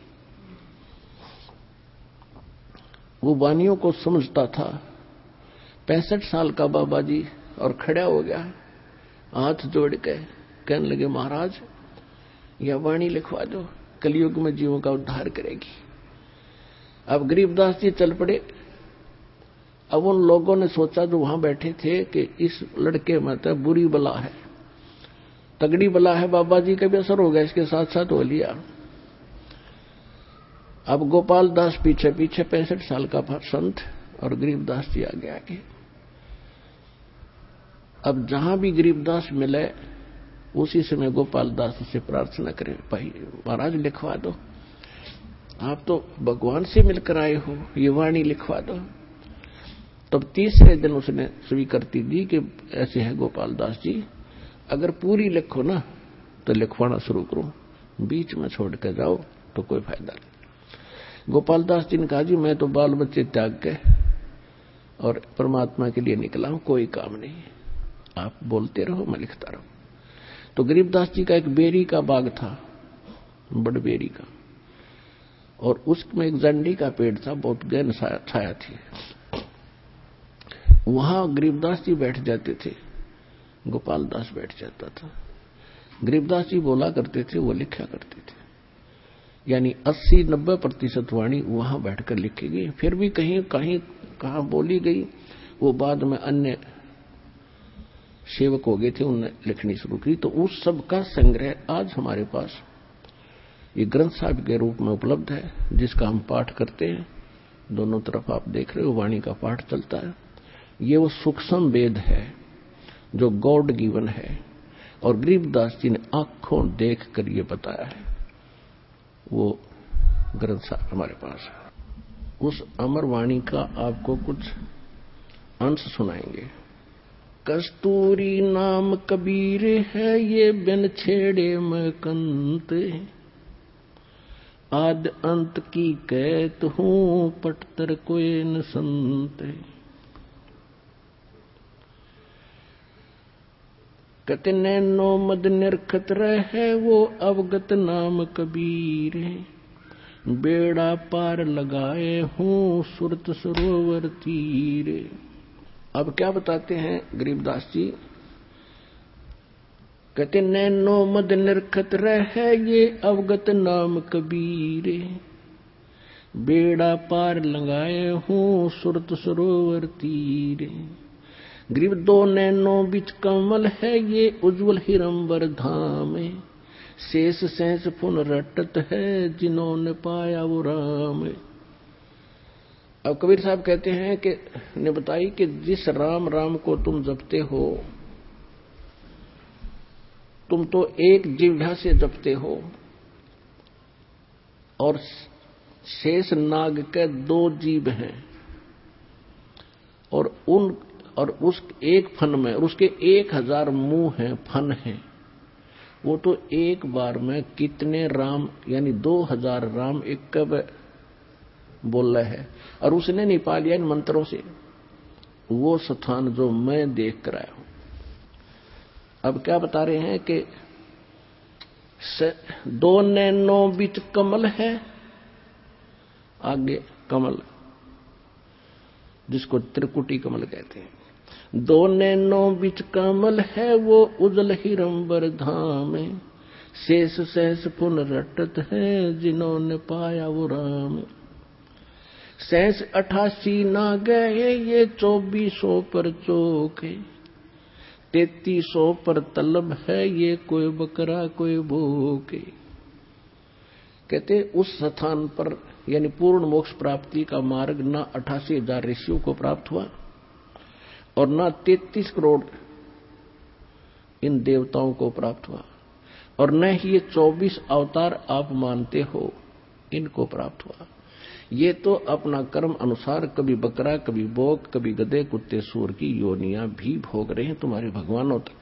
वो वाणियों को समझता था। 65 साल का बाबा जी और खड़ा हो गया, हाथ जोड़ के कहने लगे, महाराज यह वाणी लिखवा दो, कलयुग में जीवों का उद्धार करेगी। अब गरीबदास जी चल पड़े। अब उन लोगों ने सोचा जो वहां बैठे थे कि इस लड़के में तो बुरी बला है, तगड़ी बला है, बाबा जी का भी असर हो गया, इसके साथ साथ हो लिया। अब गोपाल दास पीछे पीछे 65 साल का संत और गरीबदास जी आगे आगे। अब जहां भी गरीबदास मिले उसी समय गोपाल दास से प्रार्थना करे, भाई महाराज लिखवा दो, आप तो भगवान से मिलकर आए हो, ये वाणी लिखवा दो। तब तीसरे दिन उसने स्वीकृति दी कि ऐसे है गोपाल दास जी, अगर पूरी लिखो ना तो लिखवाना शुरू करो, बीच में छोड़ के जाओ तो कोई फायदा नहीं। गोपाल दास जी ने कहा जी मैं तो बाल बच्चे त्याग के और परमात्मा के लिए निकला हूं, कोई काम नहीं, आप बोलते रहो मैं लिखता रहूं। तो गरीबदास जी का एक बेरी का बाग था, बड़ बेरी का, और उसमें एक जंडी का पेड़ था, बहुत गहन छाया थी। वहां गरीबदास जी बैठ जाते थे, गोपाल दास बैठ जाता था। गरीबदास जी बोला करते थे, वो लिखा करते थे, यानी 80-90% वाणी वहां बैठकर लिखी गई। फिर भी कहीं कहीं कहां बोली गई वो बाद में अन्य सेवक हो गए थे, उन्होंने लिखनी शुरू की। तो उस सब का संग्रह आज हमारे पास ये ग्रंथ साहिब के रूप में उपलब्ध है, जिसका हम पाठ करते हैं। दोनों तरफ आप देख रहे हो वाणी का पाठ चलता है। ये वो सूक्ष्म वेद है जो गॉड गिवन है, और गरीबदास जी ने आंखों देख कर ये बताया है, वो ग्रंथ साहिब हमारे पास है। उस अमर वाणी का आपको कुछ अंश सुनाएंगे। कस्तूरी नाम कबीर है, ये बिन छेड़े मैं कंत, आद अंत की कहत हूं, पटतर कोई न संत। कहते नैनो मद निरखत रहे, वो अवगत नाम कबीर, बेड़ा पार लगाए हूं, सुरत सरोवर तीर। अब क्या बताते हैं गरीबदास जी, कहते नैनो मद निरखत रहे, ये अवगत नाम कबीर, बेड़ा पार लगाए हूं, सुरत सरोवर तीर। गरीब दो नैनों बिच कमल है, ये उज्जवल हिरंबर धाम, शेष सहस पुन रटत है, जिन्होंने पाया वो राम। अब कबीर साहब कहते हैं कि ने बताई कि जिस राम राम को तुम जपते हो, तुम तो एक जिह्वा से जपते हो, और शेष नाग के 2 जीभ हैं, और उस एक फन में, और उसके 1000 मुंह हैं, फन हैं। वो तो एक बार में कितने राम, यानी 2000 राम एक बोल रहा है, और उसने नहीं पा लिया इन मंत्रों से वो स्थान जो मैं देख कर आया हूं। अब क्या बता रहे हैं कि 2 नैनों बीच कमल है, आगे कमल जिसको त्रिकुटी कमल कहते हैं, 2 नैनों बीच कमल है, वो उजल हिरंबर धाम, शेष सहस पुन रटत है, जिन्होंने पाया वो राम। सहस 88 ना गए, ये 2400 पर चोखे, 3300 पर तलब है, ये कोई बकरा कोई भूखे। कहते उस स्थान पर यानी पूर्ण मोक्ष प्राप्ति का मार्ग ना 88,000 ऋषियों को प्राप्त हुआ, और ना 33 करोड़ इन देवताओं को प्राप्त हुआ, और न ही ये 24 अवतार आप मानते हो इनको प्राप्त हुआ। ये तो अपना कर्म अनुसार कभी बकरा, कभी बोक, कभी गधे, कुत्ते, सूर की योनियां भी भोग रहे हैं तुम्हारे भगवानों तक।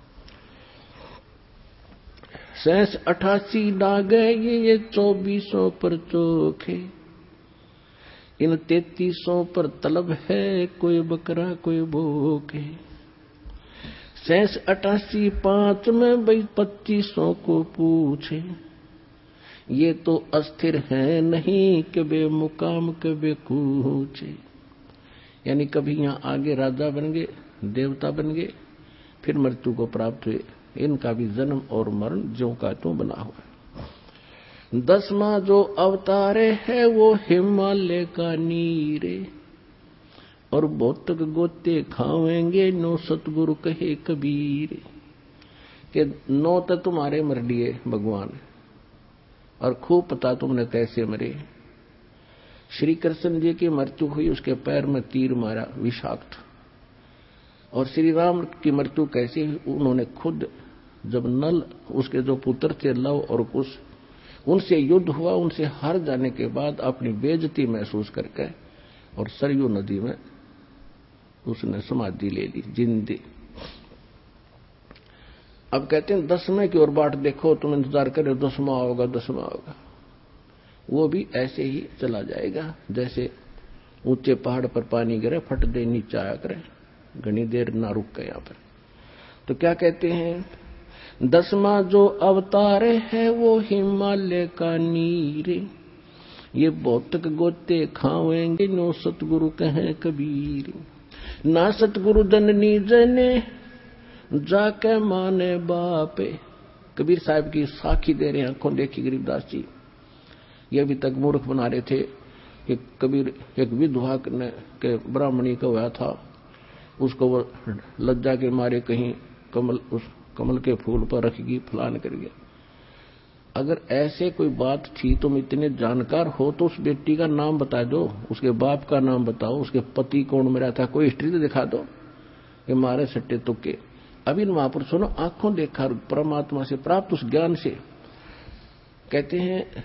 सहस 88 ना गए, ये 2400 पर चोखे, इन 3300 पर तलब है, कोई बकरा कोई भूखे। सहस 88 5 में भाई 2500 को पूछे, ये तो अस्थिर है नहीं, कभी मुकाम कभी कूचे। यानी कभी यहां आगे राजा बन गए, देवता बन गए, फिर मृत्यु को प्राप्त हुए। इनका भी जन्म और मरण ज्यों का त्यों बना हुआ है। 10वां जो अवतारे है वो हिमालय का नीरे, और भौतक गोते खावेंगे 9 सतगुरु कहे कबीर। के 9 तो तुम्हारे मर लिए भगवान, और खूब पता तुमने कैसे मरे। श्री कृष्ण जी की मृत्यु हुई, उसके पैर में तीर मारा विषाक्त। और श्री राम की मृत्यु कैसी हुई, उन्होंने खुद जब नल उसके जो पुत्र थे लव और कुश, उनसे युद्ध हुआ, उनसे हार जाने के बाद अपनी बेइज्जती महसूस करके और सरयू नदी में उसने समाधि ले ली जिंदे। अब कहते हैं 10वें की ओर बाट देखो, तुम इंतजार करो 10वां होगा 10वां होगा। वो भी ऐसे ही चला जाएगा जैसे ऊंचे पहाड़ पर पानी गिरे फट दे नीचे आया करे, घनी देर ना रुक गए यहां पर। तो क्या कहते हैं, 10वां जो अवतार है वो हिमालय का नीरे, ये भौतक गोते खावेंगे 9 सतगुरु कहें कबीर। ना सतगुरु जननी जने जाके माने बापे। कबीर साहब की साखी दे रहे हैं, आंखों देखी गरीबदास जी। ये अभी तक मूर्ख बना रहे थे कि कबीर एक विधवा के ब्राह्मणी का हुआ था, उसको वो लज्जा के मारे कहीं उस कमल के फूल पर रखेगी फलान कर गया। अगर ऐसे कोई बात थी, तुम इतने जानकार हो तो उस बेटी का नाम बता दो, उसके बाप का नाम बताओ, उसके पति कौन मेरा था, कोई हिस्ट्री तो दिखा दो। ये मारे सट्टे तुक्के। अभी महापुरुषों ने आंखों देखा परमात्मा से प्राप्त उस ज्ञान से। कहते हैं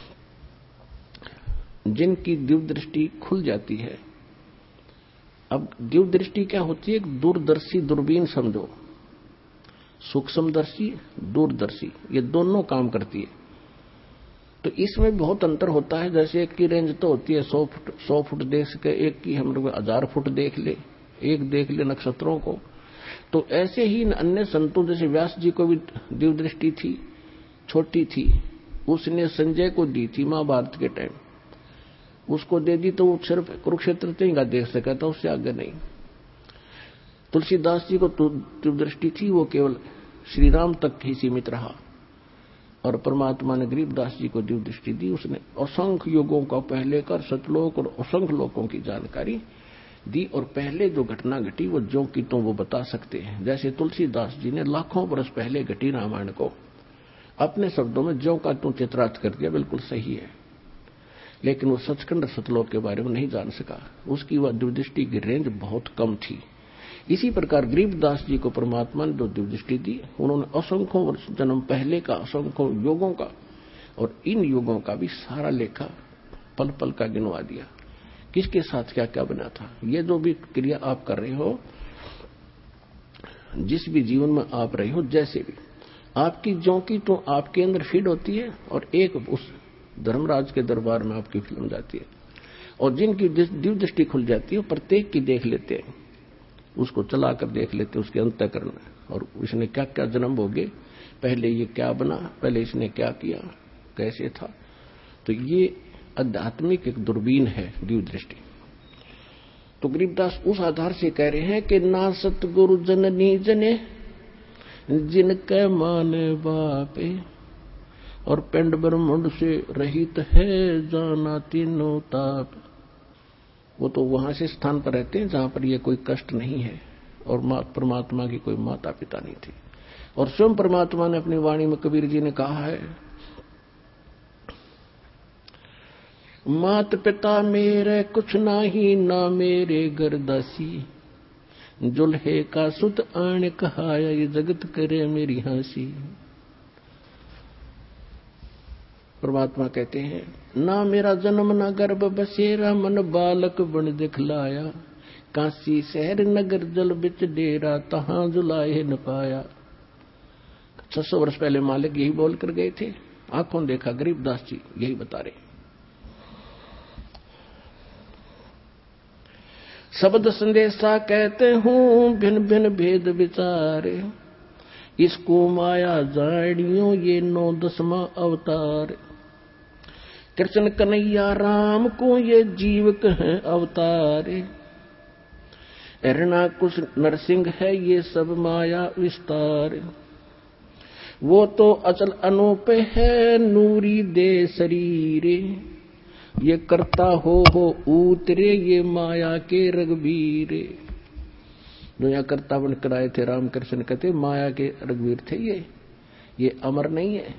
जिनकी दिव्य दृष्टि खुल जाती है। अब दिव्य दृष्टि क्या होती है, एक दूरदर्शी दूरबीन समझो, सूक्ष्मदर्शी दूरदर्शी, ये दोनों काम करती है। तो इसमें बहुत अंतर होता है। जैसे एक की रेंज तो होती है 100 फुट देख सके, एक की हम लोग 1000 फुट देख ले, एक देख ले नक्षत्रों को। तो ऐसे ही अन्य संतों जैसे व्यास जी को भी दिव्य दृष्टि थी, छोटी थी, उसने संजय को दी थी महाभारत के टाइम, उसको दे दी तो वो सिर्फ कुरुक्षेत्र तेगा देख सका था, उससे आगे नहीं। तुलसीदास जी को दिव्य दृष्टि थी, वो केवल श्री राम तक ही सीमित रहा। और परमात्मा ने गरीबदास जी को दिव्य दृष्टि दी, उसने असंख्य युगों का पहले कर सतलोक और असंख्य लोकों की जानकारी दी। और पहले जो घटना घटी वो जो की तो वो बता सकते हैं। जैसे तुलसीदास जी ने लाखों वर्ष पहले घटी रामायण को अपने शब्दों में जो का तो चित्रार्थ कर दिया, बिल्कुल सही है। लेकिन वो सचखंड सतलोक के बारे में नहीं जान सका, उसकी वह दिव्य दृष्टि की रेंज बहुत कम थी। इसी प्रकार गरीबदास जी को परमात्मा ने जो दिव्य दृष्टि दी, उन्होंने असंख्यों वर्ष जन्म पहले का, असंख्यों युगों का और इन युगों का भी सारा लेखा पल पल का गिनवा दिया, किसके साथ क्या क्या बना था। ये जो भी क्रिया आप कर रहे हो, जिस भी जीवन में आप रहे हो, जैसे भी आपकी जो की तो आपके अंदर फीड होती है और एक उस धर्मराज के दरबार में आपकी फिल्म जाती है। और जिनकी दिव्य दृष्टि खुल जाती है प्रत्येक की देख लेते हैं, उसको चलाकर देख लेते, उसके अंतःकरण और इसने क्या क्या जन्म भोगे, पहले ये क्या बना, पहले इसने क्या किया, कैसे था। तो ये आध्यात्मिक एक दूरबीन है दिव्य दृष्टि। तो गरीबदास उस आधार से कह रहे हैं कि ना सतगुरु जननी जने जिनके माने बापे, और पिंड ब्रह्मंड से रहित है जाना तीनों ताप। वो तो वहां से स्थान पर रहते हैं जहां पर ये कोई कष्ट नहीं है और परमात्मा की कोई माता पिता नहीं थी। और स्वयं परमात्मा ने अपनी वाणी में कबीर जी ने कहा है, मात पिता मेरे कुछ नाही, ना मेरे घर दासी, जुल्हे का सुत आण कहाया, ये जगत करे मेरी हंसी। परमात्मा कहते हैं, ना मेरा जन्म ना गर्भ बसेरा, मन बालक बन दिखलाया, काशी शहर नगर जल बिच डेरा, तहां जुलाए न पाया। 600 वर्ष पहले मालिक यही बोल कर गए थे, आंखों देखा गरीबदास जी यही बता रहे। शब्द संदेशा कहते हूं भिन्न भिन्न भेद विचारे, इसको माया जानियो ये 9-10वां अवतार। कृष्ण कन्हैया राम को ये जीव कहें अवतारे, हिरणाकुश नरसिंह है ये सब माया विस्तार। वो तो अचल अनूप है नूरी दे शरीरे, ये करता हो उतरे ये माया के रघुवीरे। जो यहाँ करता बन कर आए थे रामकृष्ण कहते माया के रघुवीर थे ये अमर नहीं है।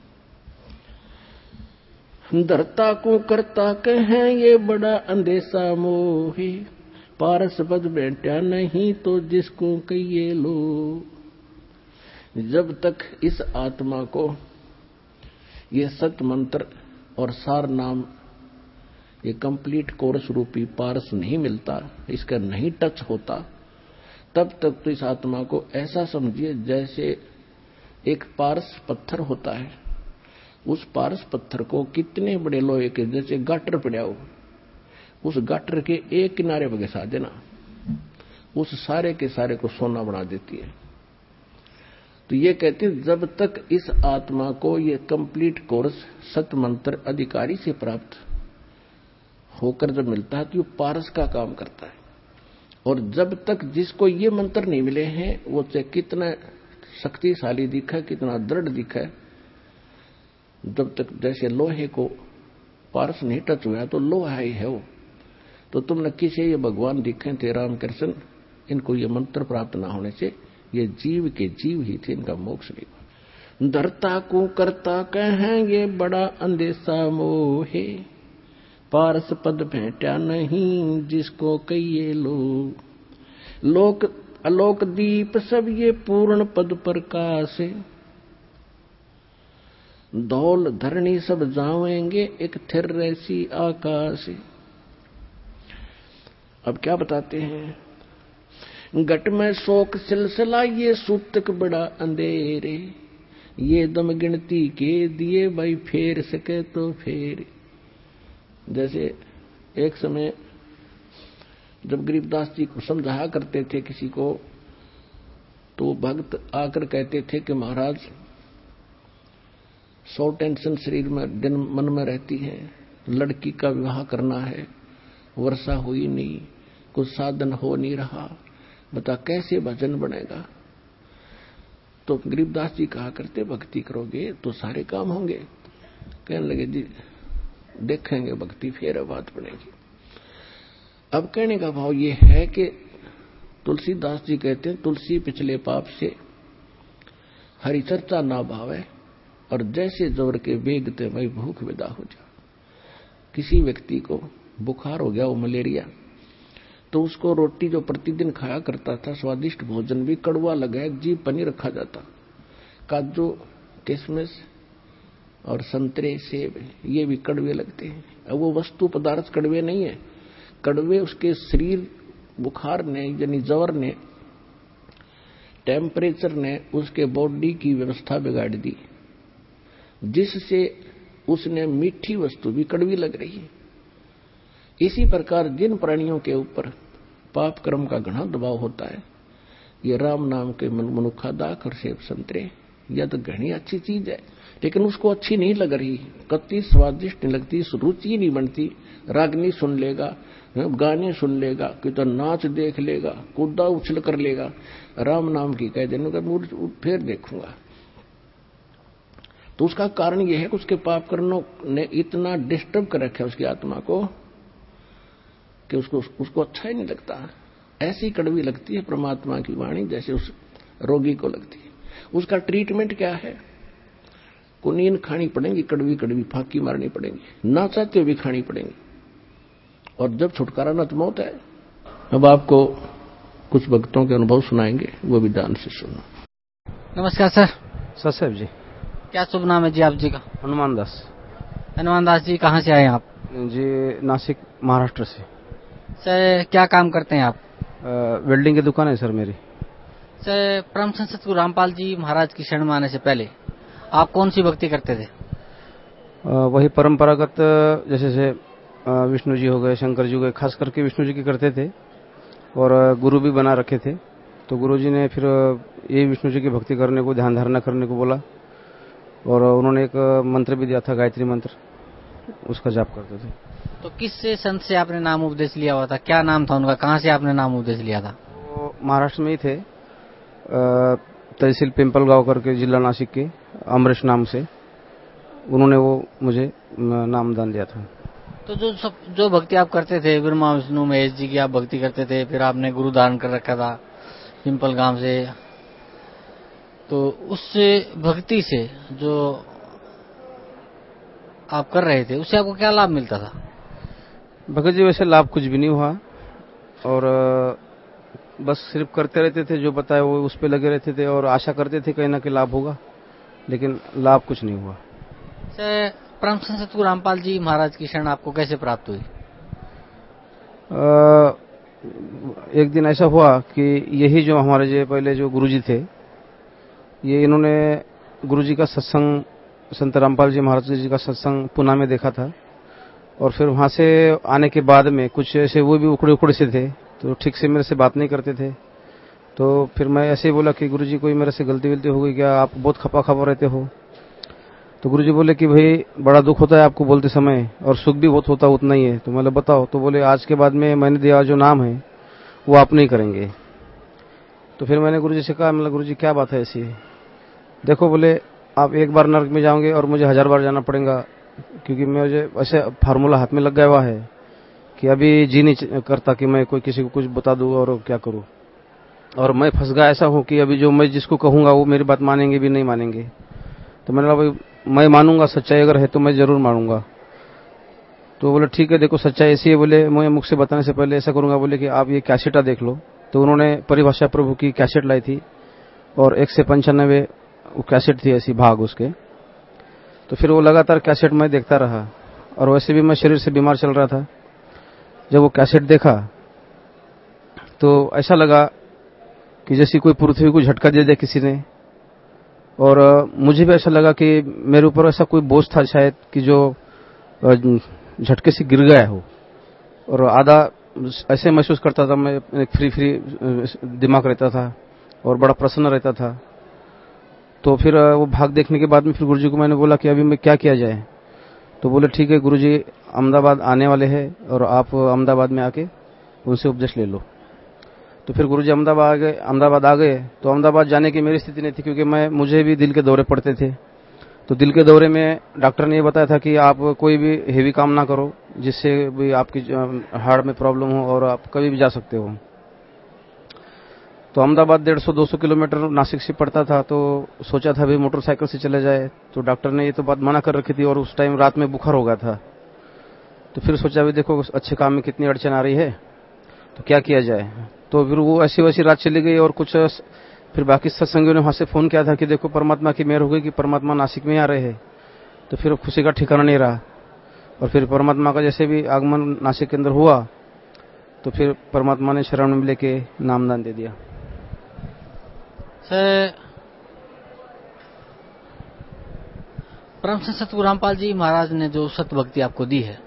धरता को करता कहें ये बड़ा अंदेशा मोहे, पारस पद बैठा नहीं तो जिसको कहिए लो। जब तक इस आत्मा को ये सत मंत्र और सार नाम ये कंप्लीट कोर्स रूपी पारस नहीं मिलता, इसका नहीं टच होता, तब तक तो इस आत्मा को ऐसा समझिए जैसे एक पारस पत्थर होता है। उस पारस पत्थर को कितने बड़े लोहे के जैसे गाटर पड़ा हो, उस गाटर के एक किनारे पर घिसा देना, उस सारे के सारे को सोना बना देती है। तो ये कहते हैं जब तक इस आत्मा को ये कंप्लीट कोर्स सत मंत्र अधिकारी से प्राप्त होकर जब मिलता है तो ये पारस का काम करता है। और जब तक जिसको ये मंत्र नहीं मिले हैं वो चाहे कितना शक्तिशाली दिखा, कितना दृढ़ दिखा, जब तक जैसे लोहे को पारस नहीं टच हुआ तो लोहा ही है वो। तो तुमने किसे ये भगवान दिखे थे रामकृष्ण, इनको ये मंत्र प्राप्त ना होने से ये जीव के जीव ही थे, इनका मोक्ष नहीं हुआ। धरता को करता कहें ये बड़ा अंदेशा मोहे, पारस पद भेंटा नहीं जिसको कहिए लो। लोक अलोक दीप सब ये पूर्ण पद प्रकाश, धौल धरणी सब जावेंगे एक थिर ऐसी आकाश। अब क्या बताते हैं, घट में शोक सिलसिला ये सूतक बड़ा अंधेरे, ये दम गिनती के दिए भाई फेर सके तो फेर। जैसे एक समय जब गरीबदास जी को समझाया करते थे किसी को, तो भक्त आकर कहते थे कि महाराज 100 टेंशन शरीर में दिन मन में रहती है, लड़की का विवाह करना है, वर्षा हुई नहीं, कुछ साधन हो नहीं रहा, बता कैसे भजन बनेगा। तो गरीबदास जी कहा करते भक्ति करोगे तो सारे काम होंगे। कहने लगे जी देखेंगे भक्ति फिर बात बनेगी। अब कहने का भाव ये है कि तुलसीदास जी कहते हैं तुलसी पिछले पाप से हरि चर्चा ना भावे, और जैसे जोर के बेगते वही भूख विदा हो जा। किसी व्यक्ति को बुखार हो गया, वो मलेरिया, तो उसको रोटी जो प्रतिदिन खाया करता था, स्वादिष्ट भोजन भी कड़वा लगा, जीभ पर नहीं रखा जाता। काजू किशमिश और संतरे सेब ये भी कड़वे लगते हैं। अब वो वस्तु पदार्थ कड़वे नहीं है, कड़वे उसके शरीर बुखार ने यानी ज्वर ने, टेम्परेचर ने उसके बॉडी की व्यवस्था बिगाड़ दी, जिससे उसने मीठी वस्तु भी कड़वी लग रही है। इसी प्रकार जिन प्राणियों के ऊपर पाप कर्म का घना दबाव होता है, ये राम नाम के मनुखा दाख और सेब संतरे, यह तो घनी अच्छी चीज है, लेकिन उसको अच्छी नहीं लग रही, कत्ती स्वादिष्ट नहीं लगती, रुचि नहीं बनती। रागनी सुन लेगा, गाने सुन लेगा, कि तो नाच देख लेगा, कूदा उछल कर लेगा, राम नाम की कह देने का फिर देखूंगा। तो उसका कारण यह है कि उसके पाप कर्मों ने इतना डिस्टर्ब कर रखा है उसकी आत्मा को कि उसको अच्छा ही नहीं लगता। ऐसी कड़वी लगती है परमात्मा की वाणी जैसे उस रोगी को लगती है। उसका ट्रीटमेंट क्या है, कुनीन खानी पड़ेगी, कड़वी कड़वी फांकी मारनी पड़ेगी, ना चाहते भी खानी पड़ेगी, और जब छुटकारा न तो मौत है। अब आपको कुछ भक्तों के अनुभव सुनाएंगे, वो भी ध्यान से सुनो। नमस्कार सर। साहब जी। क्या शुभ नाम है जी आप जी का? हनुमान दास। हनुमान दास जी कहाँ से आए आप? जी नासिक महाराष्ट्र से। सर क्या काम करते हैं आप? वेल्डिंग की दुकान है सर मेरी। सर परम संत सतगुरु रामपाल जी महाराज की शरण में आने से पहले आप कौन सी भक्ति करते थे? वही परंपरागत, जैसे विष्णु जी हो गए, शंकर जी हो गए, खास करके विष्णु जी की करते थे, और गुरु भी बना रखे थे। तो गुरु जी ने फिर ये विष्णु जी की भक्ति करने को, ध्यान धारणा करने को बोला, और उन्होंने एक मंत्र भी दिया था, गायत्री मंत्र, उसका जाप करते थे। तो किस संत से आपने नाम उपदेश लिया हुआ था? क्या नाम था उनका? कहाँ से आपने नाम उपदेश लिया था? वो महाराष्ट्र में ही थे, तहसील पिंपलगांव करके जिला नासिक के अमरीश नाम से उन्होंने वो मुझे नामदान दिया था। तो जो भक्ति आप करते थे, ब्रह्मा विष्णु महेश जी की आप भक्ति करते थे, फिर आपने गुरु धारण कर रखा था पिंपलगांव से, तो उस भक्ति से जो आप कर रहे थे उससे आपको क्या लाभ मिलता था? भगत जी वैसे लाभ कुछ भी नहीं हुआ और बस सिर्फ करते रहते थे, जो बताया वो उस पे लगे रहते थे और आशा करते थे कहीं ना कहीं लाभ होगा, लेकिन लाभ कुछ नहीं हुआ। परम संत सतगुरु रामपाल जी महाराज की शरण आपको कैसे प्राप्त हुई? एक दिन ऐसा हुआ कि यही जो हमारे जो पहले जो गुरुजी थे, ये इन्होंने गुरुजी का सत्संग, संत रामपाल जी महाराज जी का सत्संग पुणे में देखा था और फिर वहां से आने के बाद में कुछ ऐसे वो भी उखड़े से थे, तो ठीक से मेरे से बात नहीं करते थे। तो फिर मैं ऐसे ही बोला कि गुरुजी कोई मेरे से गलती वलती हो गई क्या, आप बहुत खपा रहते हो? तो गुरुजी बोले कि भाई बड़ा दुख होता है आपको बोलते समय और सुख भी बहुत होता उतना ही है। तो मतलब बताओ, तो बोले आज के बाद में मैंने दिया जो नाम है वो आप नहीं करेंगे। तो फिर मैंने गुरुजी से कहा, मतलब गुरुजी क्या बात है ऐसी? देखो बोले आप एक बार नरक में जाओगे और मुझे 1000 बार जाना पड़ेगा, क्योंकि मुझे ऐसे फार्मूला हाथ में लग गया हुआ है कि अभी जी नहीं करता कि मैं कोई किसी को कुछ बता दूं और क्या करूं, और मैं फंस गया ऐसा हूं कि अभी जो मैं जिसको कहूंगा वो मेरी बात मानेंगे भी नहीं मानेंगे। तो मैंने कहा भाई मैं मानूंगा, सच्चाई अगर है तो मैं जरूर मानूंगा। तो बोले ठीक है, देखो सच्चाई ऐसी है, बोले मैं मुख से बताने से पहले ऐसा करूंगा, बोले कि आप ये कैसेटा देख लो। तो उन्होंने परिभाषा प्रभु की कैसेट लाई थी और 1 से 95 वो कैसेट थी ऐसी भाग उसके। तो फिर वो लगातार कैसेट मैं देखता रहा और वैसे भी मैं शरीर से बीमार चल रहा था। जब वो कैसेट देखा तो ऐसा लगा कि जैसे कोई पृथ्वी को झटका दे दिया किसी ने, और मुझे भी ऐसा लगा कि मेरे ऊपर ऐसा कोई बोझ था शायद कि जो झटके से गिर गया हो, और आधा ऐसे महसूस करता था मैं, एक फ्री दिमाग रहता था और बड़ा प्रसन्न रहता था। तो फिर वो भाग देखने के बाद में फिर गुरुजी को मैंने बोला कि अभी मैं क्या किया जाए? तो बोले ठीक है गुरुजी अहमदाबाद आने वाले हैं और आप अहमदाबाद में आके उनसे उपदेश ले लो। तो फिर गुरुजी अहमदाबाद आ गए। तो अहमदाबाद जाने की मेरी स्थिति नहीं थी, क्योंकि मुझे भी दिल के दौरे पड़ते थे। तो दिल के दौरे में डॉक्टर ने ये बताया था कि आप कोई भी हेवी काम ना करो जिससे भी आपकी हार्ट में प्रॉब्लम हो, और आप कभी भी जा सकते हो। तो अहमदाबाद 150-200 किलोमीटर नासिक से पड़ता था, तो सोचा था भाई मोटरसाइकिल से चले जाए। तो डॉक्टर ने ये तो बात मना कर रखी थी और उस टाइम रात में बुखार हो गया था। तो फिर सोचा भाई देखो अच्छे काम में कितनी अड़चन आ रही है, तो क्या किया जाए। तो फिर वो ऐसी वैसी रात चली गई और कुछ फिर बाकी सत्संगियों ने वहां से फोन किया था कि देखो परमात्मा की मेहर हो गई कि परमात्मा नासिक में आ रहे हैं। तो फिर खुशी का ठिकाना नहीं रहा, और फिर परमात्मा का जैसे भी आगमन नासिक के अंदर हुआ तो फिर परमात्मा ने शरण में लेके नामदान दे दिया। परम संत सतगुरु रामपाल जी महाराज ने जो सत भक्ति आपको दी है,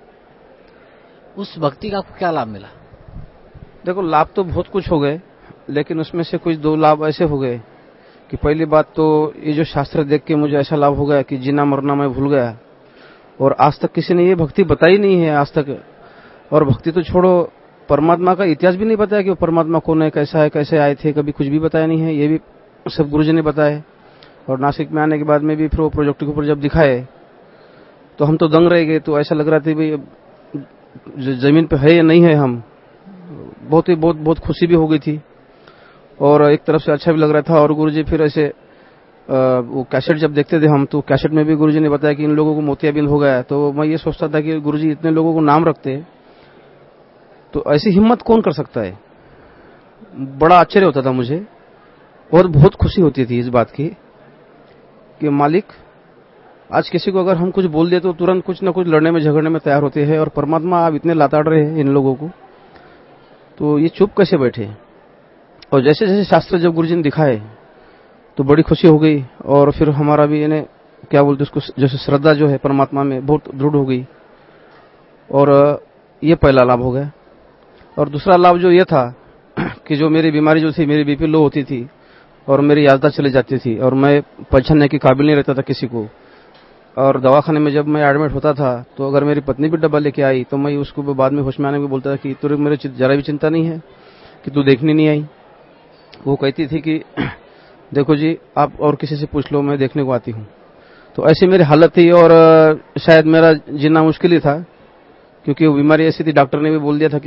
उस भक्ति का आपको क्या लाभ मिला? देखो लाभ तो बहुत कुछ हो गए, लेकिन उसमें से कुछ 2 लाभ ऐसे हो गए कि पहली बात तो ये जो शास्त्र देख के मुझे ऐसा लाभ हो गया कि जीना मरना मैं भूल गया, और आज तक किसी ने ये भक्ति बताई नहीं है आज तक। और भक्ति तो छोड़ो, परमात्मा का इतिहास भी नहीं बताया कि वो परमात्मा कौन है, कैसा है, कैसे आए थे, कभी कुछ भी बताया नहीं है। ये भी सब गुरुजी ने बताया। और नासिक में आने के बाद में भी फिर वो प्रोजेक्ट के ऊपर जब दिखाए तो हम तो दंग रह गए। तो ऐसा लग रहा था भाई जमीन पे है या नहीं है। हम बहुत खुशी भी हो गई थी और एक तरफ से अच्छा भी लग रहा था। और गुरुजी फिर ऐसे वो कैसेट जब देखते थे हम, तो कैसेट में भी गुरुजी ने बताया कि इन लोगों को मोतियाबिंद हो गया। तो मैं ये सोचता था कि गुरुजी इतने लोगों को नाम रखते तो ऐसी हिम्मत कौन कर सकता है। बड़ा आश्चर्य होता था मुझे और बहुत खुशी होती थी इस बात की कि मालिक आज किसी को अगर हम कुछ बोल दे तो तुरंत कुछ न कुछ लड़ने में झगड़ने में तैयार होते हैं, और परमात्मा आप इतने लाताड़ रहे हैं इन लोगों को, तो ये चुप कैसे बैठे। और जैसे जैसे शास्त्र जब गुरुजी ने दिखाए तो बड़ी खुशी हो गई, और फिर हमारा भी इन्हें क्या बोलते उसको, जैसे श्रद्धा जो है परमात्मा में बहुत दृढ़ हो गई। और ये पहला लाभ हो गया। और दूसरा लाभ जो ये था कि जो मेरी बीमारी जो थी, मेरी बीपी लो होती थी और मेरी याददाश्त चली जाती थी और मैं पहचानने की काबिल नहीं रहता था किसी को। और दवाखाने में जब मैं एडमिट होता था तो अगर मेरी पत्नी भी डब्बा लेके आई तो मैं उसको बाद में होश में आने में बोलता था कि तुझे मेरे जरा भी चिंता नहीं है कि तू देखने नहीं आई। वो कहती थी कि देखो जी, आप और किसी से पूछ लो, मैं देखने को आती हूँ। तो ऐसी मेरी हालत थी और शायद मेरा जीना मुश्किल ही था, क्योंकि वो बीमारी ऐसी थी, डॉक्टर ने भी बोल दिया था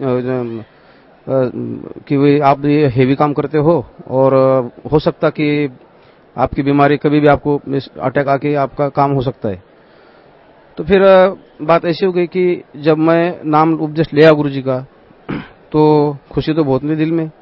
कि वे आप ये हेवी काम करते हो और हो सकता कि आपकी बीमारी कभी भी आपको अटैक आके आपका काम हो सकता है। तो फिर बात ऐसी हो गई कि जब मैं नाम उपदेश लिया गुरुजी का, तो खुशी तो बहुत थी दिल में।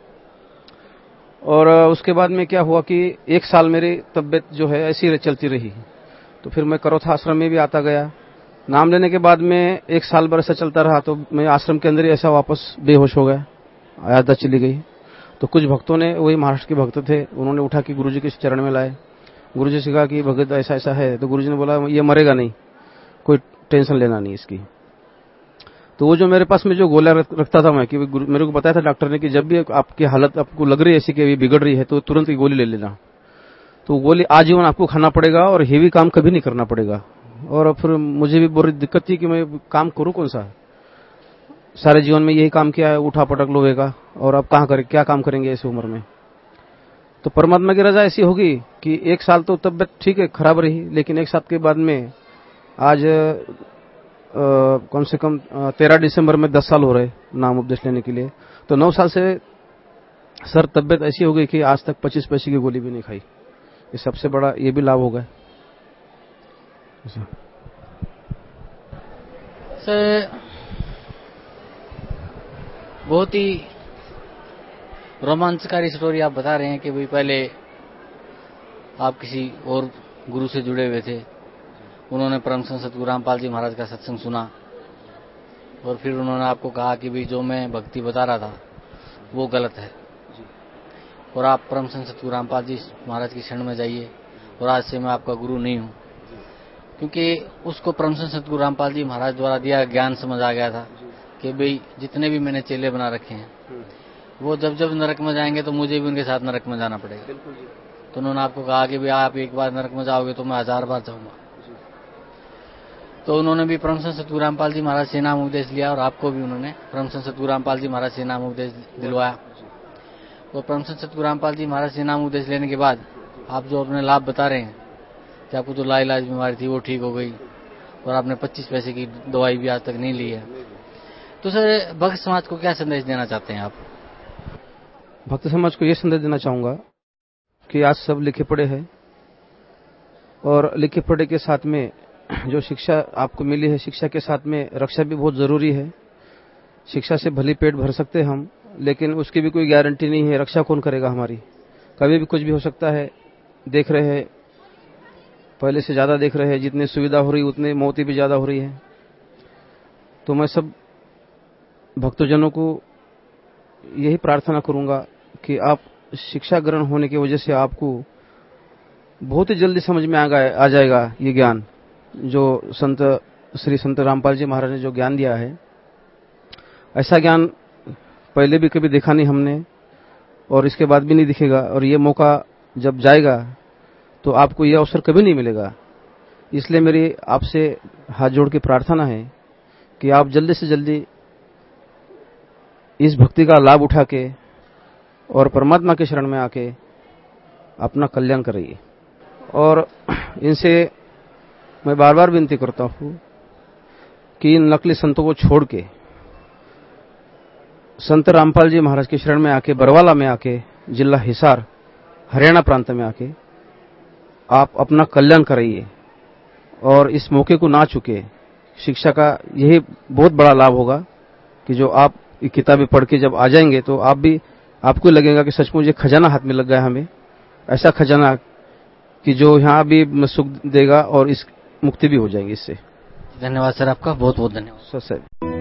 और उसके बाद में क्या हुआ कि 1 साल मेरी तबीयत जो है ऐसी चलती रही। तो फिर मैं करोथा आश्रम में भी आता गया। नाम लेने के बाद में 1 साल भर ऐसा चलता रहा, तो मैं आश्रम के अंदर ही ऐसा वापस बेहोश हो गया, याददाश्त चली गई। तो कुछ भक्तों ने, वही महाराष्ट्र के भक्त थे, उन्होंने उठा के गुरुजी के चरण में लाए। गुरुजी से कहा कि भगत ऐसा ऐसा है। तो गुरुजी ने बोला ये मरेगा नहीं, कोई टेंशन लेना नहीं इसकी। तो वो जो मेरे पास में जो गोलियां रखता था मैं, कि मेरे को बताया था डॉक्टर ने कि जब भी आपकी हालत आपको लग रही है ऐसी कि अभी बिगड़ रही है, तो तुरंत की गोली ले लेना। तो गोली आजीवन आपको खाना पड़ेगा और हेवी काम कभी नहीं करना पड़ेगा। और फिर मुझे भी बड़ी दिक्कत थी कि मैं काम करूं कौन सा, सारे जीवन में यही काम किया है, उठा पटक लोहे का, और अब कहां करें, क्या काम करेंगे ऐसी उम्र में। तो परमात्मा की रजा ऐसी होगी कि 1 साल तो तबियत ठीक है खराब रही, लेकिन 1 साल के बाद में आज कम से कम 13 दिसंबर में 10 साल हो रहे नाम उपदेश लेने के लिए। तो 9 साल से सर तबियत ऐसी हो गई कि आज तक 25 पैसे की गोली भी नहीं खाई। ये सबसे बड़ा ये भी लाभ होगा। सर बहुत ही रोमांचकारी स्टोरी आप बता रहे हैं कि भाई पहले आप किसी और गुरु से जुड़े हुए थे, उन्होंने परम संत सतगुरु रामपाल जी महाराज का सत्संग सुना और फिर उन्होंने आपको कहा कि भाई जो मैं भक्ति बता रहा था वो गलत है, और आप परम संत सतगुरु रामपाल जी महाराज की शरण में जाइए और आज से मैं आपका गुरु नहीं हूँ। क्योंकि उसको परम संत सतगुरु रामपाल जी महाराज द्वारा दिया ज्ञान समझ आ गया था कि भाई जितने भी मैंने चेले बना रखे हैं वो जब जब नरक में जाएंगे तो मुझे भी उनके साथ नरक में जाना पड़ेगा। तो उन्होंने आपको कहा कि भाई आप एक बार नरक में जाओगे तो मैं 1000 बार जाऊंगा। तो उन्होंने भी परम संत सतगुरु रामपाल जी महाराज से नाम उपदेश लिया और आपको भी उन्होंने परम संत सतगुरु रामपाल जी महाराज से नाम उपदेश दिलवाया। और परम संत सतगुरु रामपाल जी महाराज से नाम उपदेश लेने के बाद आप जो अपने लाभ बता रहे हैं कि आपको जो लाइलाज बीमारी थी वो ठीक हो गई और आपने 25 पैसे की दवाई भी आज तक नहीं ली है। तो सर भक्त समाज को क्या संदेश देना चाहते हैं आप? भक्त समाज को ये संदेश देना चाहूंगा कि आज सब लिखे पढ़े हैं और लिखे पढ़े के साथ में जो शिक्षा आपको मिली है, शिक्षा के साथ में रक्षा भी बहुत जरूरी है। शिक्षा से भली पेट भर सकते हैं हम, लेकिन उसकी भी कोई गारंटी नहीं है, रक्षा कौन करेगा हमारी, कभी भी कुछ भी हो सकता है। देख रहे हैं, पहले से ज्यादा देख रहे हैं, जितनी सुविधा हो रही उतनी मौतें भी ज्यादा हो रही है। तो मैं सब भक्तजनों को यही प्रार्थना करूंगा कि आप शिक्षा ग्रहण होने की वजह से आपको बहुत ही जल्दी समझ में आ जाएगा ये ज्ञान जो श्री संत रामपाल जी महाराज ने जो ज्ञान दिया है। ऐसा ज्ञान पहले भी कभी देखा नहीं हमने और इसके बाद भी नहीं दिखेगा, और ये मौका जब जाएगा तो आपको यह अवसर कभी नहीं मिलेगा। इसलिए मेरी आपसे हाथ जोड़ के प्रार्थना है कि आप जल्दी से जल्दी इस भक्ति का लाभ उठा के और परमात्मा के शरण में आके अपना कल्याण करिए। और इनसे मैं बार बार विनती करता हूं कि इन नकली संतों को छोड़ के संत रामपाल जी महाराज की शरण में आके, बरवाला में आके, जिला हिसार हरियाणा प्रांत में आके आप अपना कल्याण कराइए और इस मौके को ना चुके। शिक्षा का यही बहुत बड़ा लाभ होगा कि जो आप किताबें पढ़ के जब आ जाएंगे तो आपको लगेगा कि सचमुच ये खजाना हाथ में लग गया हमें, ऐसा खजाना कि जो यहाँ भी सुख देगा और इस मुक्ति भी हो जाएगी इससे। धन्यवाद सर, आपका बहुत बहुत धन्यवाद। सर